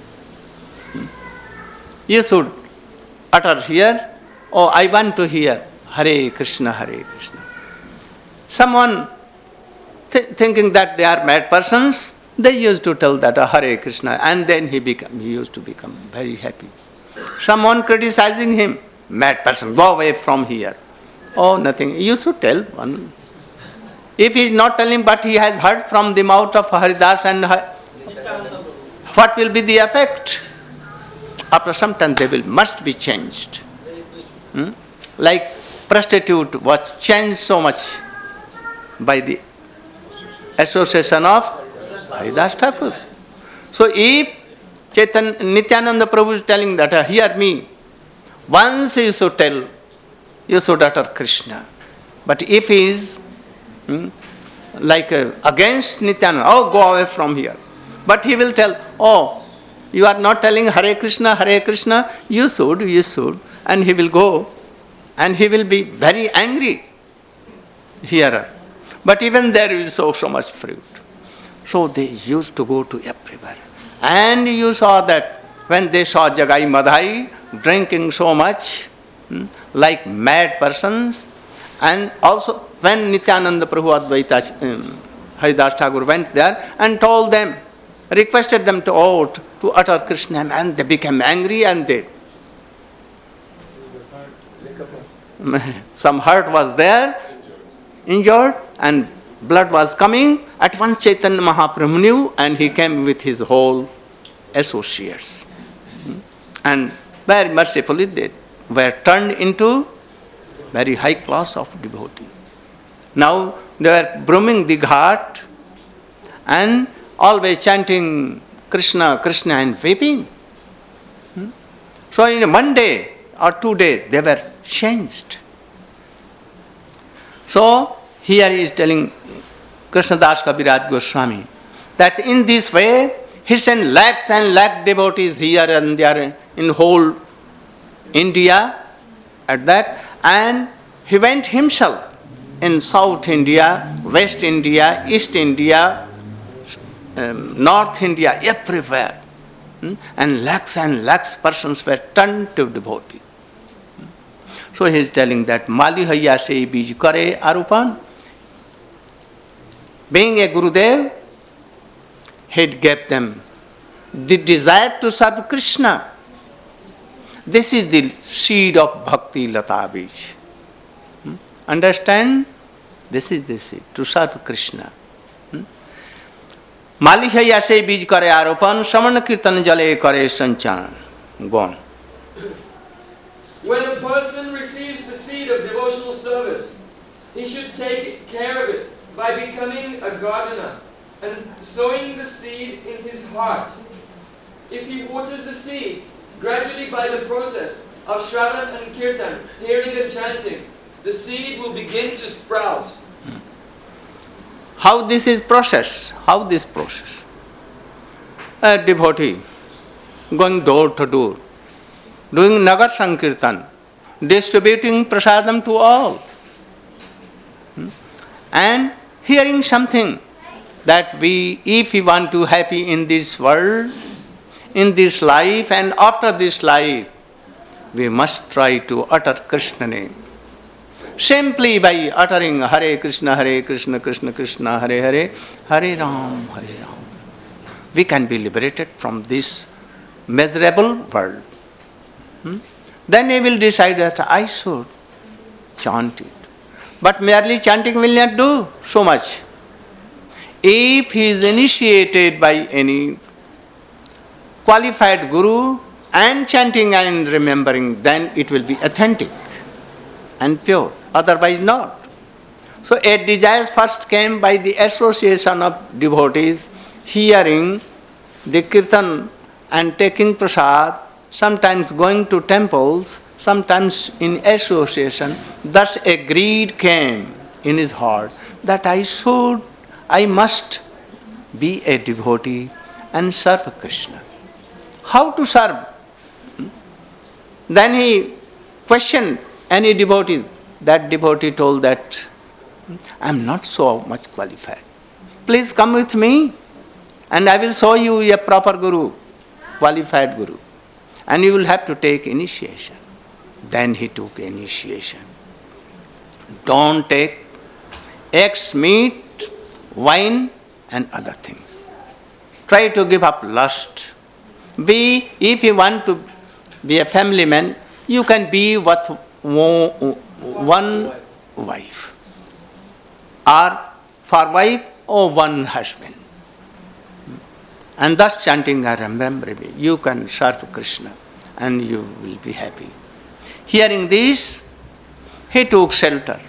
Hmm? You should utter here, oh, I want to hear Hare Krishna, Hare Krishna. Someone th- thinking that they are mad persons, they used to tell that, oh, Hare Krishna, and then he become, he used to become very happy. Someone criticizing him, mad person, go away from here. Oh, nothing. You should tell one. If he is not telling, but he has heard from the mouth of Haridas and Har- what will be the effect? After some time they will must be changed. Hmm? Like prostitute was changed so much by the association of Haridas Thakur. So if Chaitanya, Nityananda Prabhu is telling that, uh, hear me, once you should tell, you should utter Krishna. But if he is hmm, like uh, against Nityananda, oh, go away from here. But he will tell, oh, you are not telling Hare Krishna, Hare Krishna, you should, you should. And he will go and he will be very angry hearer. But even there will show so much fruit. So they used to go to everywhere. And you saw that when they saw Jagai Madhai drinking so much, hmm, like mad persons, and also when Nityananda Prabhu Advaita um, Haridas Thakur went there and told them, requested them to, oh, to utter Krishna, and they became angry and they some hurt was there, injured, and blood was coming. At once Chaitanya Mahaprabhu knew and he came with his whole associates. And very mercifully they were turned into very high class of devotee. Now they were brooming the ghat and always chanting Krishna, Krishna and weeping. So in one day or two days they were changed. So here he is telling Krishnadas Kaviraj Goswami that in this way he sent lakhs and lakh devotees here and there in whole India at that, and he went himself in South India, West India, East India, um, North India, everywhere. Hmm? And lakhs and lakhs persons were turned to devotee. So he is telling that Mali Haya se bij kare arupan. Being a Gurudev, he gave them the desire to serve Krishna. This is the seed of Bhakti Lata Bij. Hmm? Understand? This is the seed, to serve Krishna. Mali Haya se bij kare arupan, Samana Kirtan jale kare sanchan. Gone. When a person receives the seed of devotional service, he should take care of it by becoming a gardener and sowing the seed in his heart. If he waters the seed, Gradually, by the process of Shravan and Kirtan, hearing and chanting, the seed will begin to sprout. How this is processed? How this process? A devotee going door to door, doing Nagar Sankirtan, distributing prasadam to all, and hearing something that we, if we want to happy in this world, in this life and after this life, we must try to utter Krishna name. Simply by uttering Hare Krishna, Hare Krishna, Krishna Krishna, Hare Hare, Hare Ram, Hare Ram, we can be liberated from this miserable world. Hmm? Then we will decide that I should chant it. But merely chanting will not do so much. If he is initiated by any qualified guru and chanting and remembering, then it will be authentic and pure, otherwise not. So a desire first came by the association of devotees, hearing the kirtan and taking prasad, sometimes going to temples, sometimes in association. Thus a greed came in his heart that I should, I must be a devotee and serve Krishna. How to serve? Then he questioned any devotee. That devotee told that, I am not so much qualified. Please come with me and I will show you a proper guru, qualified guru. And you will have to take initiation. Then he took initiation. Don't take eggs, meat, wine and other things. Try to give up lust. Be, if you want to be a family man, you can be with one wife. Or for wife or one husband. And thus chanting and remembering, you can serve Krishna and you will be happy. Hearing this, he took shelter.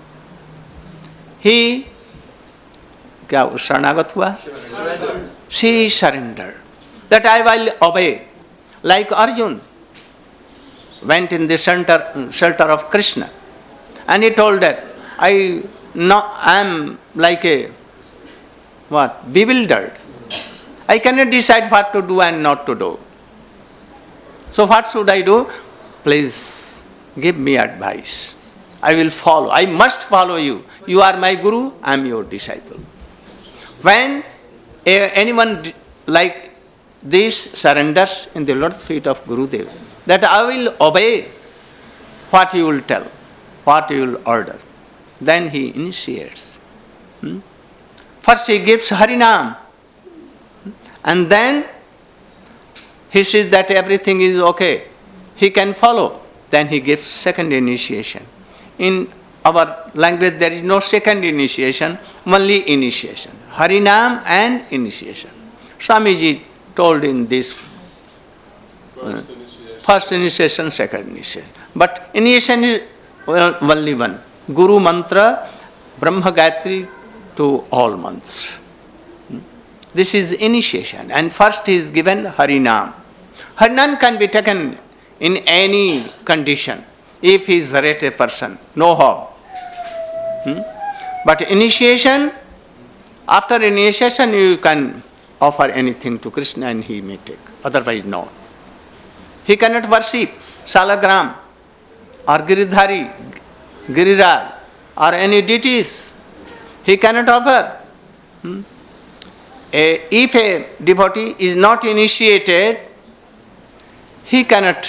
He, क्या शरणागत हुआ? She surrendered. That I will obey. Like Arjun went in the shelter, shelter of Krishna. And he told that, I no, am like a, what, bewildered. I cannot decide what to do and not to do. So what should I do? Please give me advice. I will follow. I must follow you. You are my guru, I am your disciple. When a, anyone like this surrenders in the Lord's feet of Gurudev, that I will obey what you will tell, what you will order. Then he initiates. Hmm? First he gives Harinam. And then he sees that everything is okay. He can follow. Then he gives second initiation. In our language there is no second initiation, only initiation. Harinam and initiation. Swamiji told in this uh, first initiation, second initiation. But initiation is well, only one. Guru mantra, Brahma Gayatri to all months. This is initiation. And first is given Harinam. Harinam can be taken in any condition. If he is a rated person, no harm. Hmm? But initiation, after initiation you can offer anything to Krishna and he may take. Otherwise no. He cannot worship Salagram or Giridhari, Giriraj or any deities. He cannot offer. Hmm? A, if a devotee is not initiated, he cannot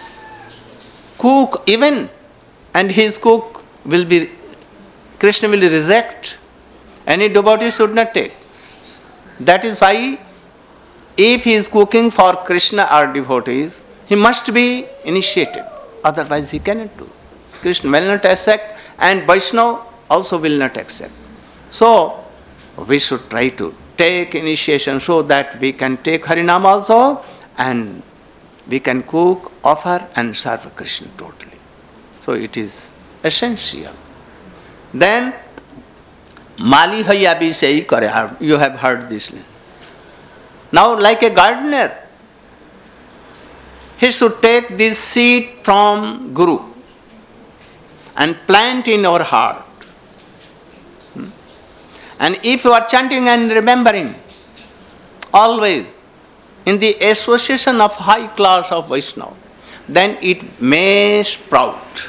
cook even, and his cook will be, Krishna will reject. Any devotee should not take. That is why if he is cooking for Krishna or devotees, he must be initiated. Otherwise he cannot do. Krishna will not accept and Vaishnava also will not accept. So we should try to take initiation so that we can take Harinam also and we can cook, offer and serve Krishna totally. So it is essential. Then Mali Haya Bisai Kare, you have heard this. Now like a gardener, he should take this seed from Guru and plant in our heart. Hmm? And if you are chanting and remembering always in the association of high class of Vaishnava, then it may sprout.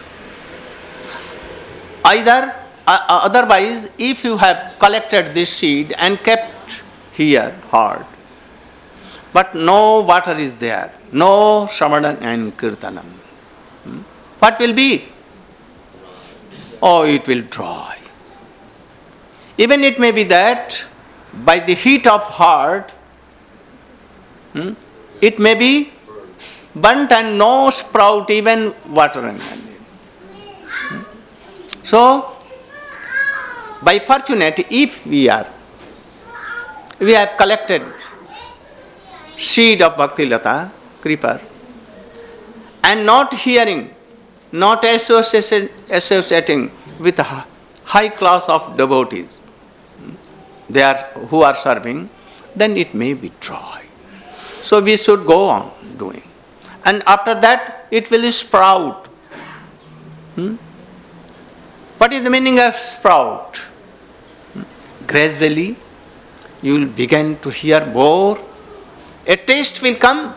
Either, uh, otherwise, if you have collected this seed and kept here hard, but no water is there, no Shravanam and Kirtanam, hmm? what will be? Oh, it will dry. Even it may be that by the heat of heart, hmm, it may be burnt and no sprout, even water and hmm. So, by fortunate, if we are, we have collected seed of Bhakti Lata, creeper, and not hearing, not associating, associating with a high class of devotees, they are who are serving, then it may be dry. So we should go on doing. And after that, it will sprout. Hmm? What is the meaning of sprout? Hmm? Gradually, you will begin to hear more. A taste will come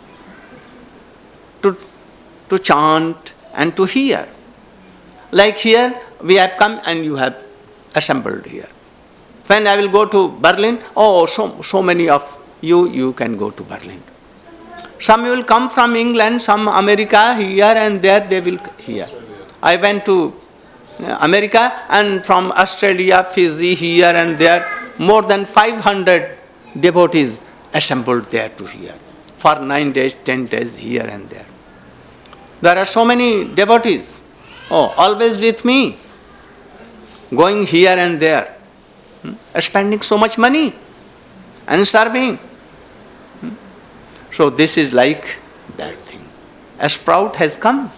to, to chant and to hear. Like here, we have come and you have assembled here. When I will go to Berlin, oh, so, so many of you, you can go to Berlin. Some will come from England, some America, here and there they will hear. I went to America and from Australia, Fiji, here and there, more than five hundred devotees assembled there to hear. For nine days, ten days, here and there. There are so many devotees, oh, always with me, going here and there, hmm? spending so much money and serving. Hmm? So this is like that thing. A sprout has come.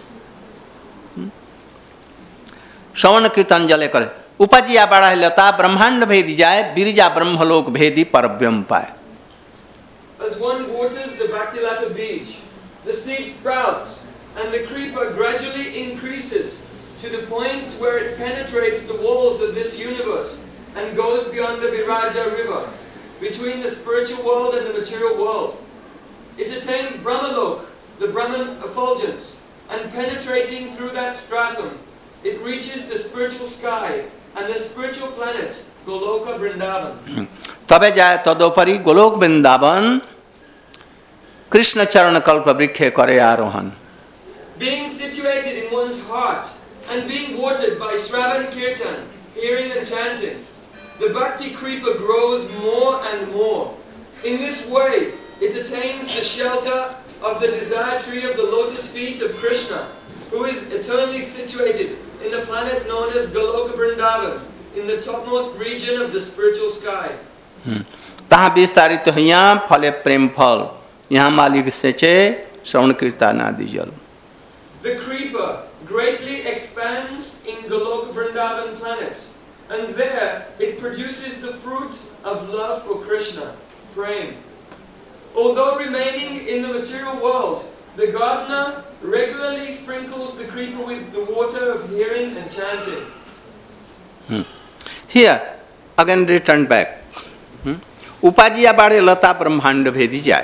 श्रवण कीर्तन जले करे उपजिया बड़ा लता ब्रह्मांड भेदी जाए बिरजा ब्रह्मलोक भेदी परव्यम पाए. As one waters the Bhaktilata beach, the seed sprouts and the creeper gradually increases to the point where it penetrates the walls of this universe and goes beyond the Viraja river, between the spiritual world and the material world. It attains Brahmalok, the Brahman effulgence, and penetrating through that stratum, it reaches the spiritual sky and the spiritual planet, Goloka Vrindavan. तबे जाए तदोपरि गोलोक वृंदावन कृष्ण चरण कल्प वृक्ष करे आरोहण. Being situated in one's heart and being watered by Shravan Kirtan, hearing and chanting, the bhakti creeper grows more and more. In this way, it attains the shelter of the desire tree of the lotus feet of Krishna, who is eternally situated in the planet known as Goloka Vrindavan, in the topmost region of the spiritual sky. तहाँ विस्तारित हुआ फले प्रेम फल यहाँ मालिक सेचे श्रवण कीर्तन आदि जल. The creeper greatly expands in Goloka Vrindavan planet, and there it produces the fruits of love for Krishna, prem. Although remaining in the material world, the gardener regularly sprinkles the creeper with the water of hearing and chanting. Hmm. Here, again return back. उपाजिया बाड़े लता ब्रह्मांड भेदी जाए.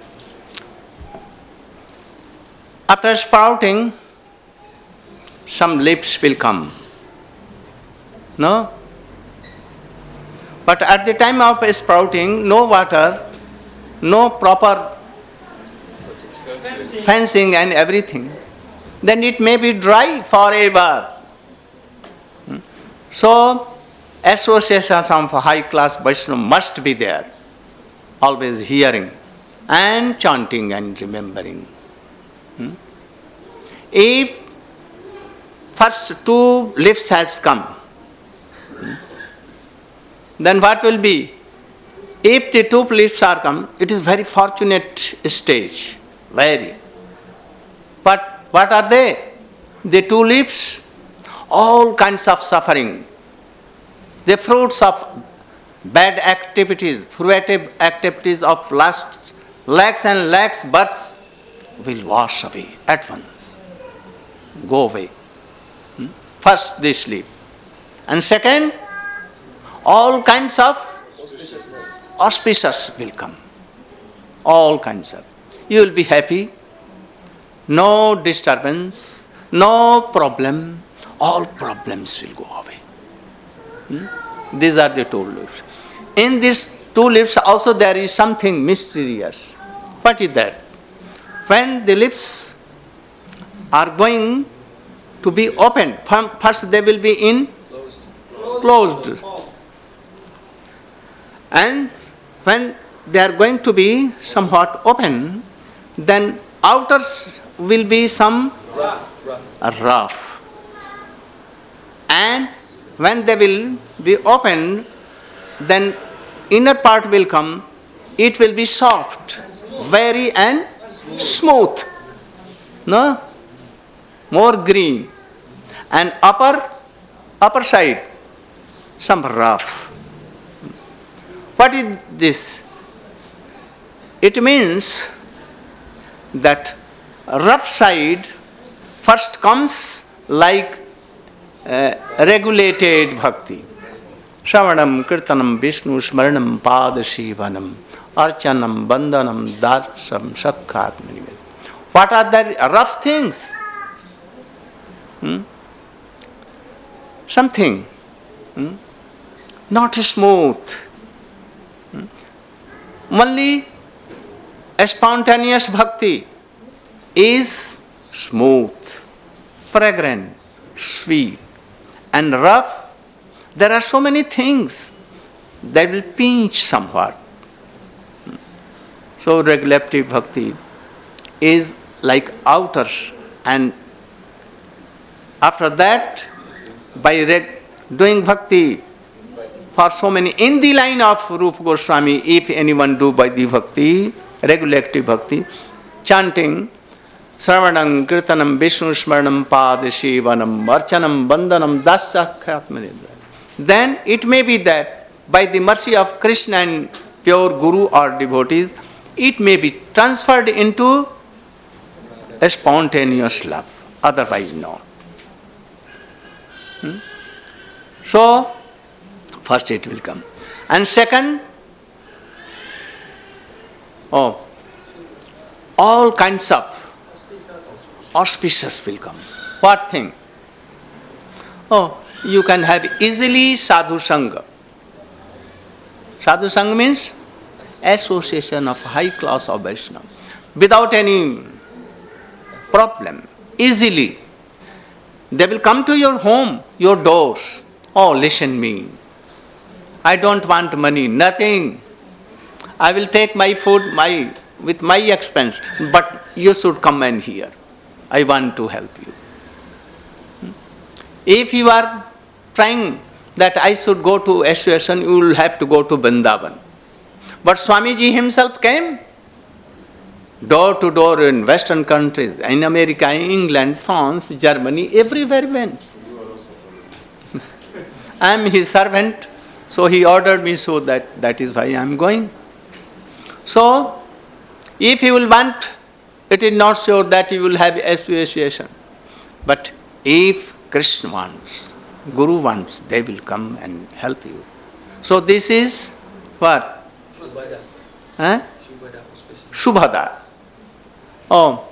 After sprouting, some leaves will come. No? But at the time of sprouting, no water, no proper fencing, fencing and everything. Then it may be dry forever. So, association of high class Vaishnava must be there, always hearing and chanting and remembering. Hmm? If first two leaves has come, hmm, then what will be? If the two leaves are come, it is very fortunate stage, very. But what are they? The two leaves, all kinds of suffering. The fruits of bad activities, fruitive activities of last lakhs and lakhs births will wash away at once. Go away. Hmm? First, they sleep. And second, all kinds of auspicious will come. All kinds of. You will be happy. No disturbance, no problem. All problems will go away. Hmm? These are the two lips. In these two lips also there is something mysterious. What is that? When the lips are going to be opened, first they will be in closed. And when they are going to be somewhat open, then outer will be some Rough. Rough. rough. And when they will be opened, then inner part will come, it will be soft, very and smooth. No? More green. And upper, upper side, some rough. What is this? It means that rough side first comes like uh, regulated bhakti. Shravanam, Kirtanam, Vishnu, Smaranam, Padashivanam, Archanam, Bandhanam, Darsam, Satkhatmani. What are the rough things? Hmm? Something hmm? not smooth. Hmm? Only a spontaneous bhakti is smooth, fragrant, sweet, and rough. There are so many things that will pinch somewhat. So regulative bhakti is like outer, and after that, by reg- doing bhakti for so many, in the line of Rupa Goswami, if anyone do by the bhakti, regulative bhakti, chanting Sravanam, Kirtanam, Vishnu Smaranam, Padashivanam, Archanam, Bandhanam, Dasyakhyatmanidra, then it may be that by the mercy of Krishna and pure Guru or devotees, it may be transferred into a spontaneous love, otherwise not. Hmm? So, first it will come. And second, oh, all kinds of auspicious will come. What thing? Oh, you can have easily sadhu sangha. Sadhu sangha means association of high class of Vaishnava without any problem, easily. They will come to your home, your doors. Oh, listen me. I don't want money, nothing. I will take my food my with my expense, but you should come and hear. I want to help you. If you are trying that I should go to association, you will have to go to Vrindavan. But Swamiji himself came door to door in Western countries, in America, in England, France, Germany, everywhere went. I am his servant, so he ordered me, so that that is why I am going. So, if you will want, it is not sure that you will have association. But if Krishna wants, Guru wants, they will come and help you. So this is what? Shubhada. Huh? Shubhada auspicious. Shubhada. Oh.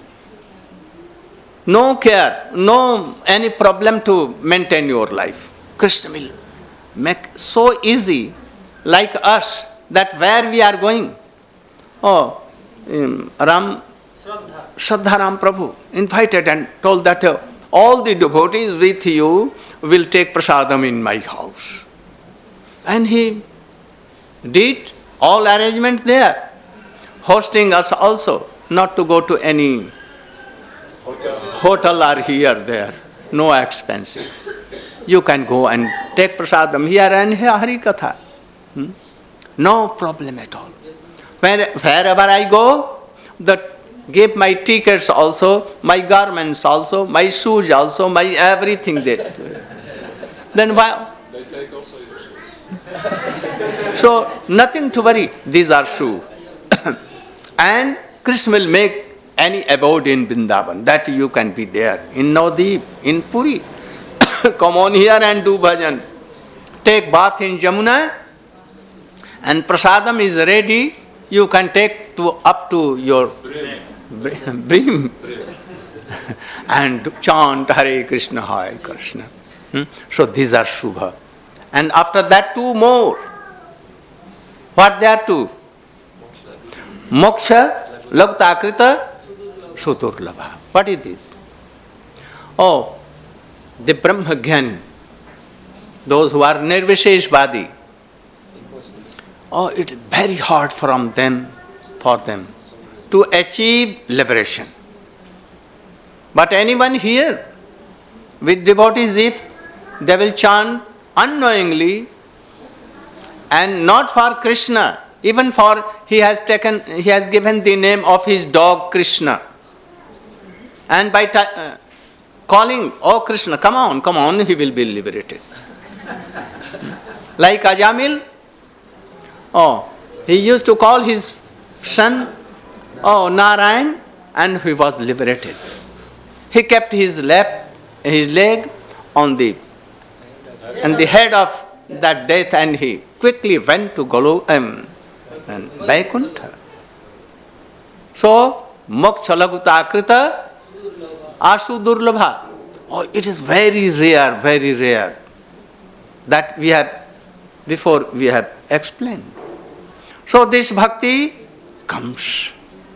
No care, no any problem to maintain your life. Krishna will make so easy, like us, that where we are going. Oh, um, Ram, Shraddha Ram Prabhu invited and told that uh, all the devotees with you will take prasadam in my house. And he did all arrangements there, hosting us also, not to go to any hotel or here, there, no expenses. You can go and take prasadam here and here, Hari Katha. Hmm? No problem at all. Where, wherever I go, the, give my tickets also, my garments also, my shoes also, my everything there. Then why? They take also your shoes. So, nothing to worry, these are shoes. And Krishna will make any abode in Vrindavan, that you can be there. In Navadip, in Puri, come on here and do bhajan. Take bath in Jamuna, and prasadam is ready. You can take to up to your brim and chant Hare Krishna, Hare Krishna. Hmm? So these are Shubha. And after that two more. What they are two? Moksha, Lagutakrita, Sudurlabha. What is this? Oh, the Brahmagyan, those who are Nirvisheshvadi. Oh, it is very hard from them, for them to achieve liberation. But anyone here with devotees, if they will chant unknowingly and not for Krishna, even for he has taken, he has given the name of his dog Krishna, and by ta- uh, calling, oh Krishna, come on, come on, he will be liberated. Like Ajamil, oh, he used to call his son, oh Narayan, and he was liberated. He kept his left, his leg on the, and the head of that death, and he quickly went to Golu, um, and Vaikuntha. So, moksha lagutakrita asu durlabha. Oh, it is very rare, very rare. That we have, before we have explained. So this bhakti comes.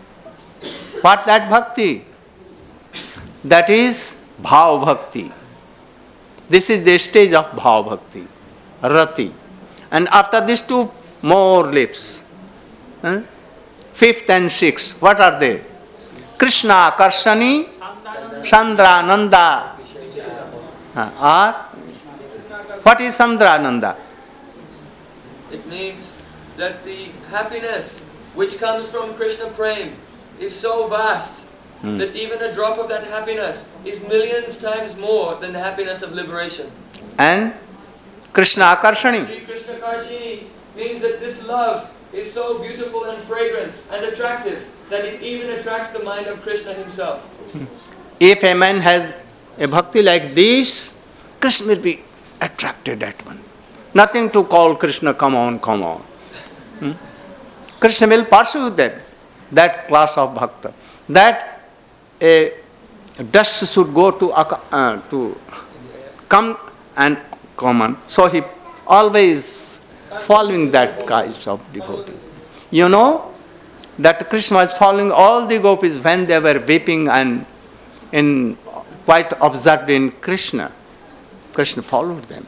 What that bhakti? That is bhav bhakti. This is the stage of bhav bhakti, rati. And after these two more lips, huh? Fifth and sixth, what are they? Krishna Karshani, Sandra Nanda. Huh? Or what is Sandra Nanda? It means that the happiness which comes from Krishna Prem is so vast hmm. that even a drop of that happiness is millions times more than the happiness of liberation. And Krishna Akarshani. Sri Krishna Karshini means that this love is so beautiful and fragrant and attractive that it even attracts the mind of Krishna himself. If a man has a bhakti like this, Krishna will be attracted at once. Nothing to call Krishna, come on, come on. Hmm? Krishna will pursue them, that class of bhakta. That a dust should go to, uh, to come and come on. So he always following that kind of devotee. You know that Krishna was following all the gopis when they were weeping and in quite observed in Krishna. Krishna followed them.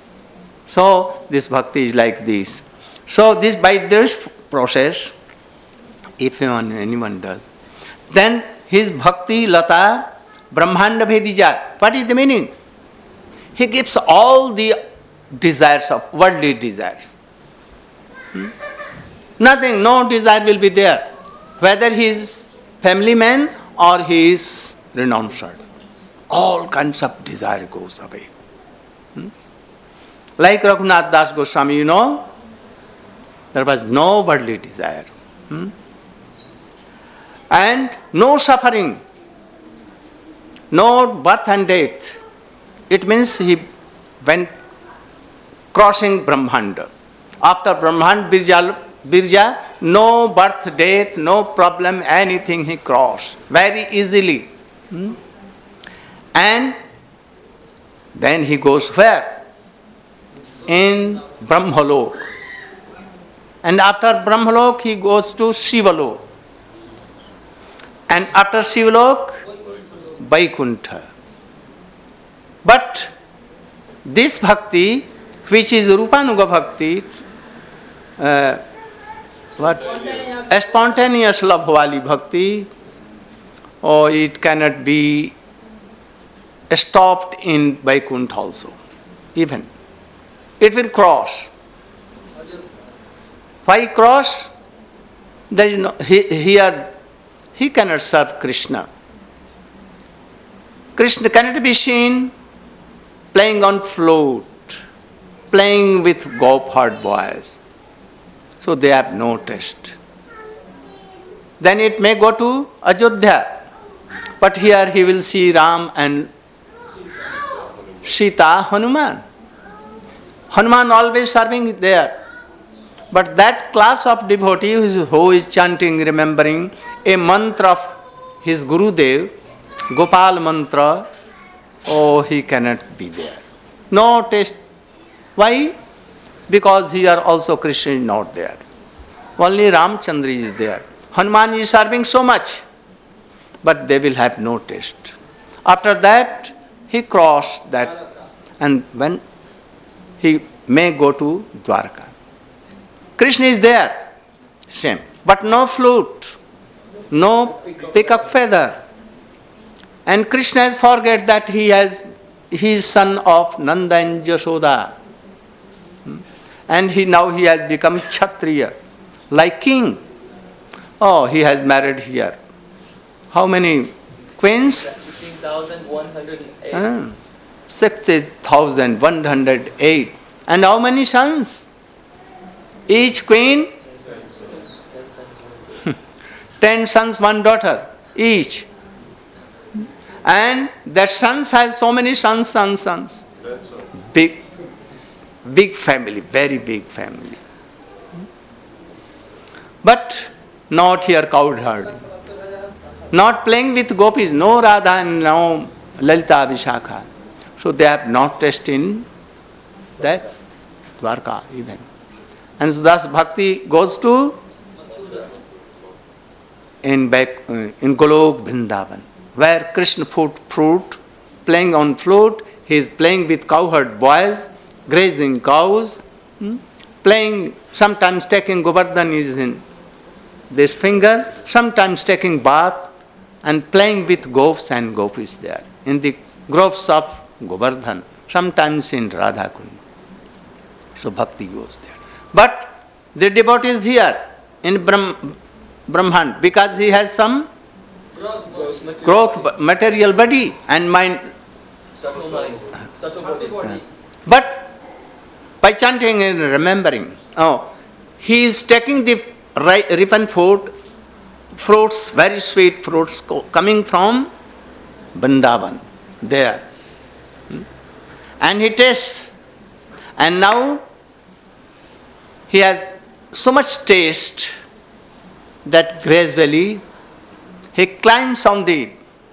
So this bhakti is like this. So this by this process, if anyone, anyone does, then his bhakti lata brahmanda bhedija. What is the meaning? He gives all the desires of worldly desires. Hmm? Nothing, no desire will be there. Whether he is family man or he is renounced. All kinds of desire goes away. Hmm? Like Raghunath Das Goswami, you know, there was no worldly desire. Hmm? And no suffering, no birth and death. It means he went crossing Brahmanda. After Brahmanda, Birja, Birja, no birth, death, no problem, anything he crossed very easily. Hmm? And then he goes where? In Brahmalok. And after Brahmalok, he goes to Shivalok. And after Shivalok, Vaikuntha. But this bhakti, which is Rupanuga bhakti, uh, what? A spontaneous love wali bhakti, or it cannot be stopped in Vaikuntha also, even. It will cross. Why cross? There is no, he, here, he cannot serve Krishna. Krishna cannot be seen playing on flute, playing with gopherd boys. So they have no taste. then it may go to Ajodhya. But here he will see Ram and Sita, Hanuman. Hanuman always serving there. But that class of devotee who is, who is chanting, remembering a mantra of his Gurudev, Gopal mantra, oh, he cannot be there. No taste. Why? Because here also Krishna is not there. Only Ramchandra is there. Hanuman is serving so much, but they will have no taste. After that, he crossed that, and when he may go to Dwarka. Krishna is there, same, but no flute, no peacock feather. And Krishna has forget that he has, he is son of Nanda and Yashoda. And he now he has become Kshatriya, like king. Oh, he has married here. How many queens? sixteen thousand one hundred eight. Ah, sixty thousand one hundred eight. And how many sons? Each queen? Ten sons, one daughter, each. And that sons has so many sons, sons, sons. Big, big family, very big family. But not here cowherd. Not playing with gopis, no Radha and no Lalita Vishakha. So they have not tasted in that Dwarka even. And so thus bhakti goes to in back in Golok Vrindavan, where Krishna fruit, fruit playing on flute, he is playing with cowherd boys, grazing cows, hmm? playing, sometimes taking Govardhan is in this finger, sometimes taking bath and playing with gops and gopis there in the groves of Govardhan, sometimes in Radha Kund. So bhakti goes there. But the devotee is here in Brahm, Brahman because he has some Gross material. growth material body and mind. Subtle mind. Subtle body. But by chanting and remembering, oh, he is taking the ripen fruit, fruits, very sweet fruits coming from Vrindavan, there. And he tastes. And now he has so much taste that gradually he climbs on the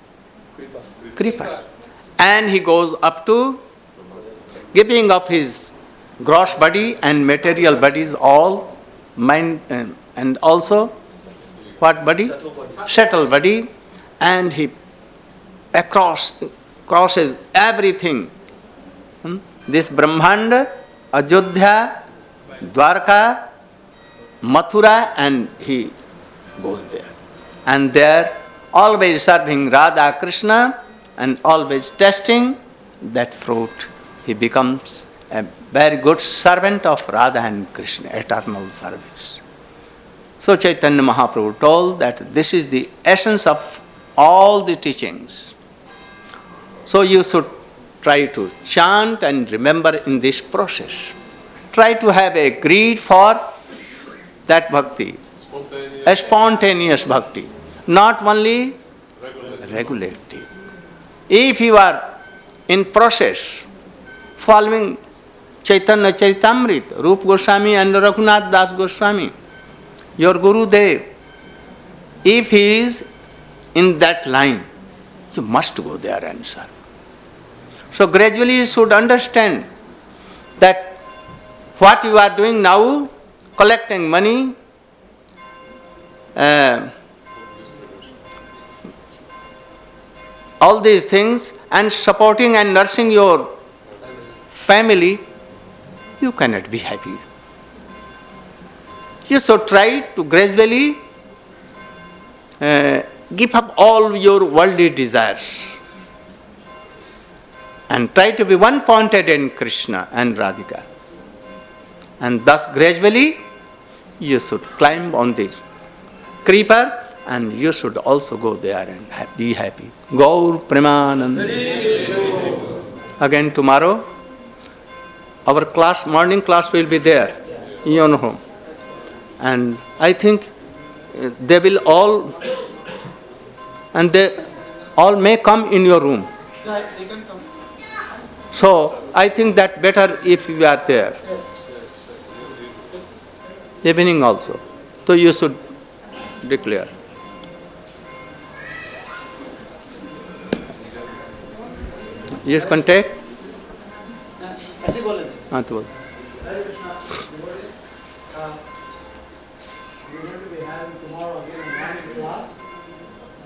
creeper and he goes up to giving up his gross body and material bodies, all mind and, and also what body? Subtle body. Subtle body, and he across crosses everything. Hmm? This Brahmanda, Ajodhya, Dwarka, Mathura, and he goes there. And there, always serving Radha Krishna and always testing that fruit, he becomes a very good servant of Radha and Krishna, eternal service. So Chaitanya Mahaprabhu told that this is the essence of all the teachings. So you should try to chant and remember in this process. Try to have a greed for that bhakti, Spontaneous. a spontaneous bhakti, not only regulative. If you are in process following Chaitanya Charitamrita, Rup Goswami and Raghunath Das Goswami, your Gurudev, if he is in that line, you must go there and serve. So gradually you should understand that what you are doing now, collecting money, uh, all these things, and supporting and nursing your family, you cannot be happy. You should try to gradually uh, give up all your worldly desires and try to be one-pointed in Krishna and Radhika. And thus gradually you should climb on the creeper and you should also go there and ha- be happy. Gaur Premanand. Again tomorrow, our class, morning class will be there in your home. And I think they will all, and they all may come in your room. Yeah, they can come. So I think that better if you are there. Yes. Evening also. So you should declare. Yes, contact. ऐसे बोलेंगे. हाँ तो बोल. Hare Krishna, devotees, uh, we're going to be having tomorrow again a morning class.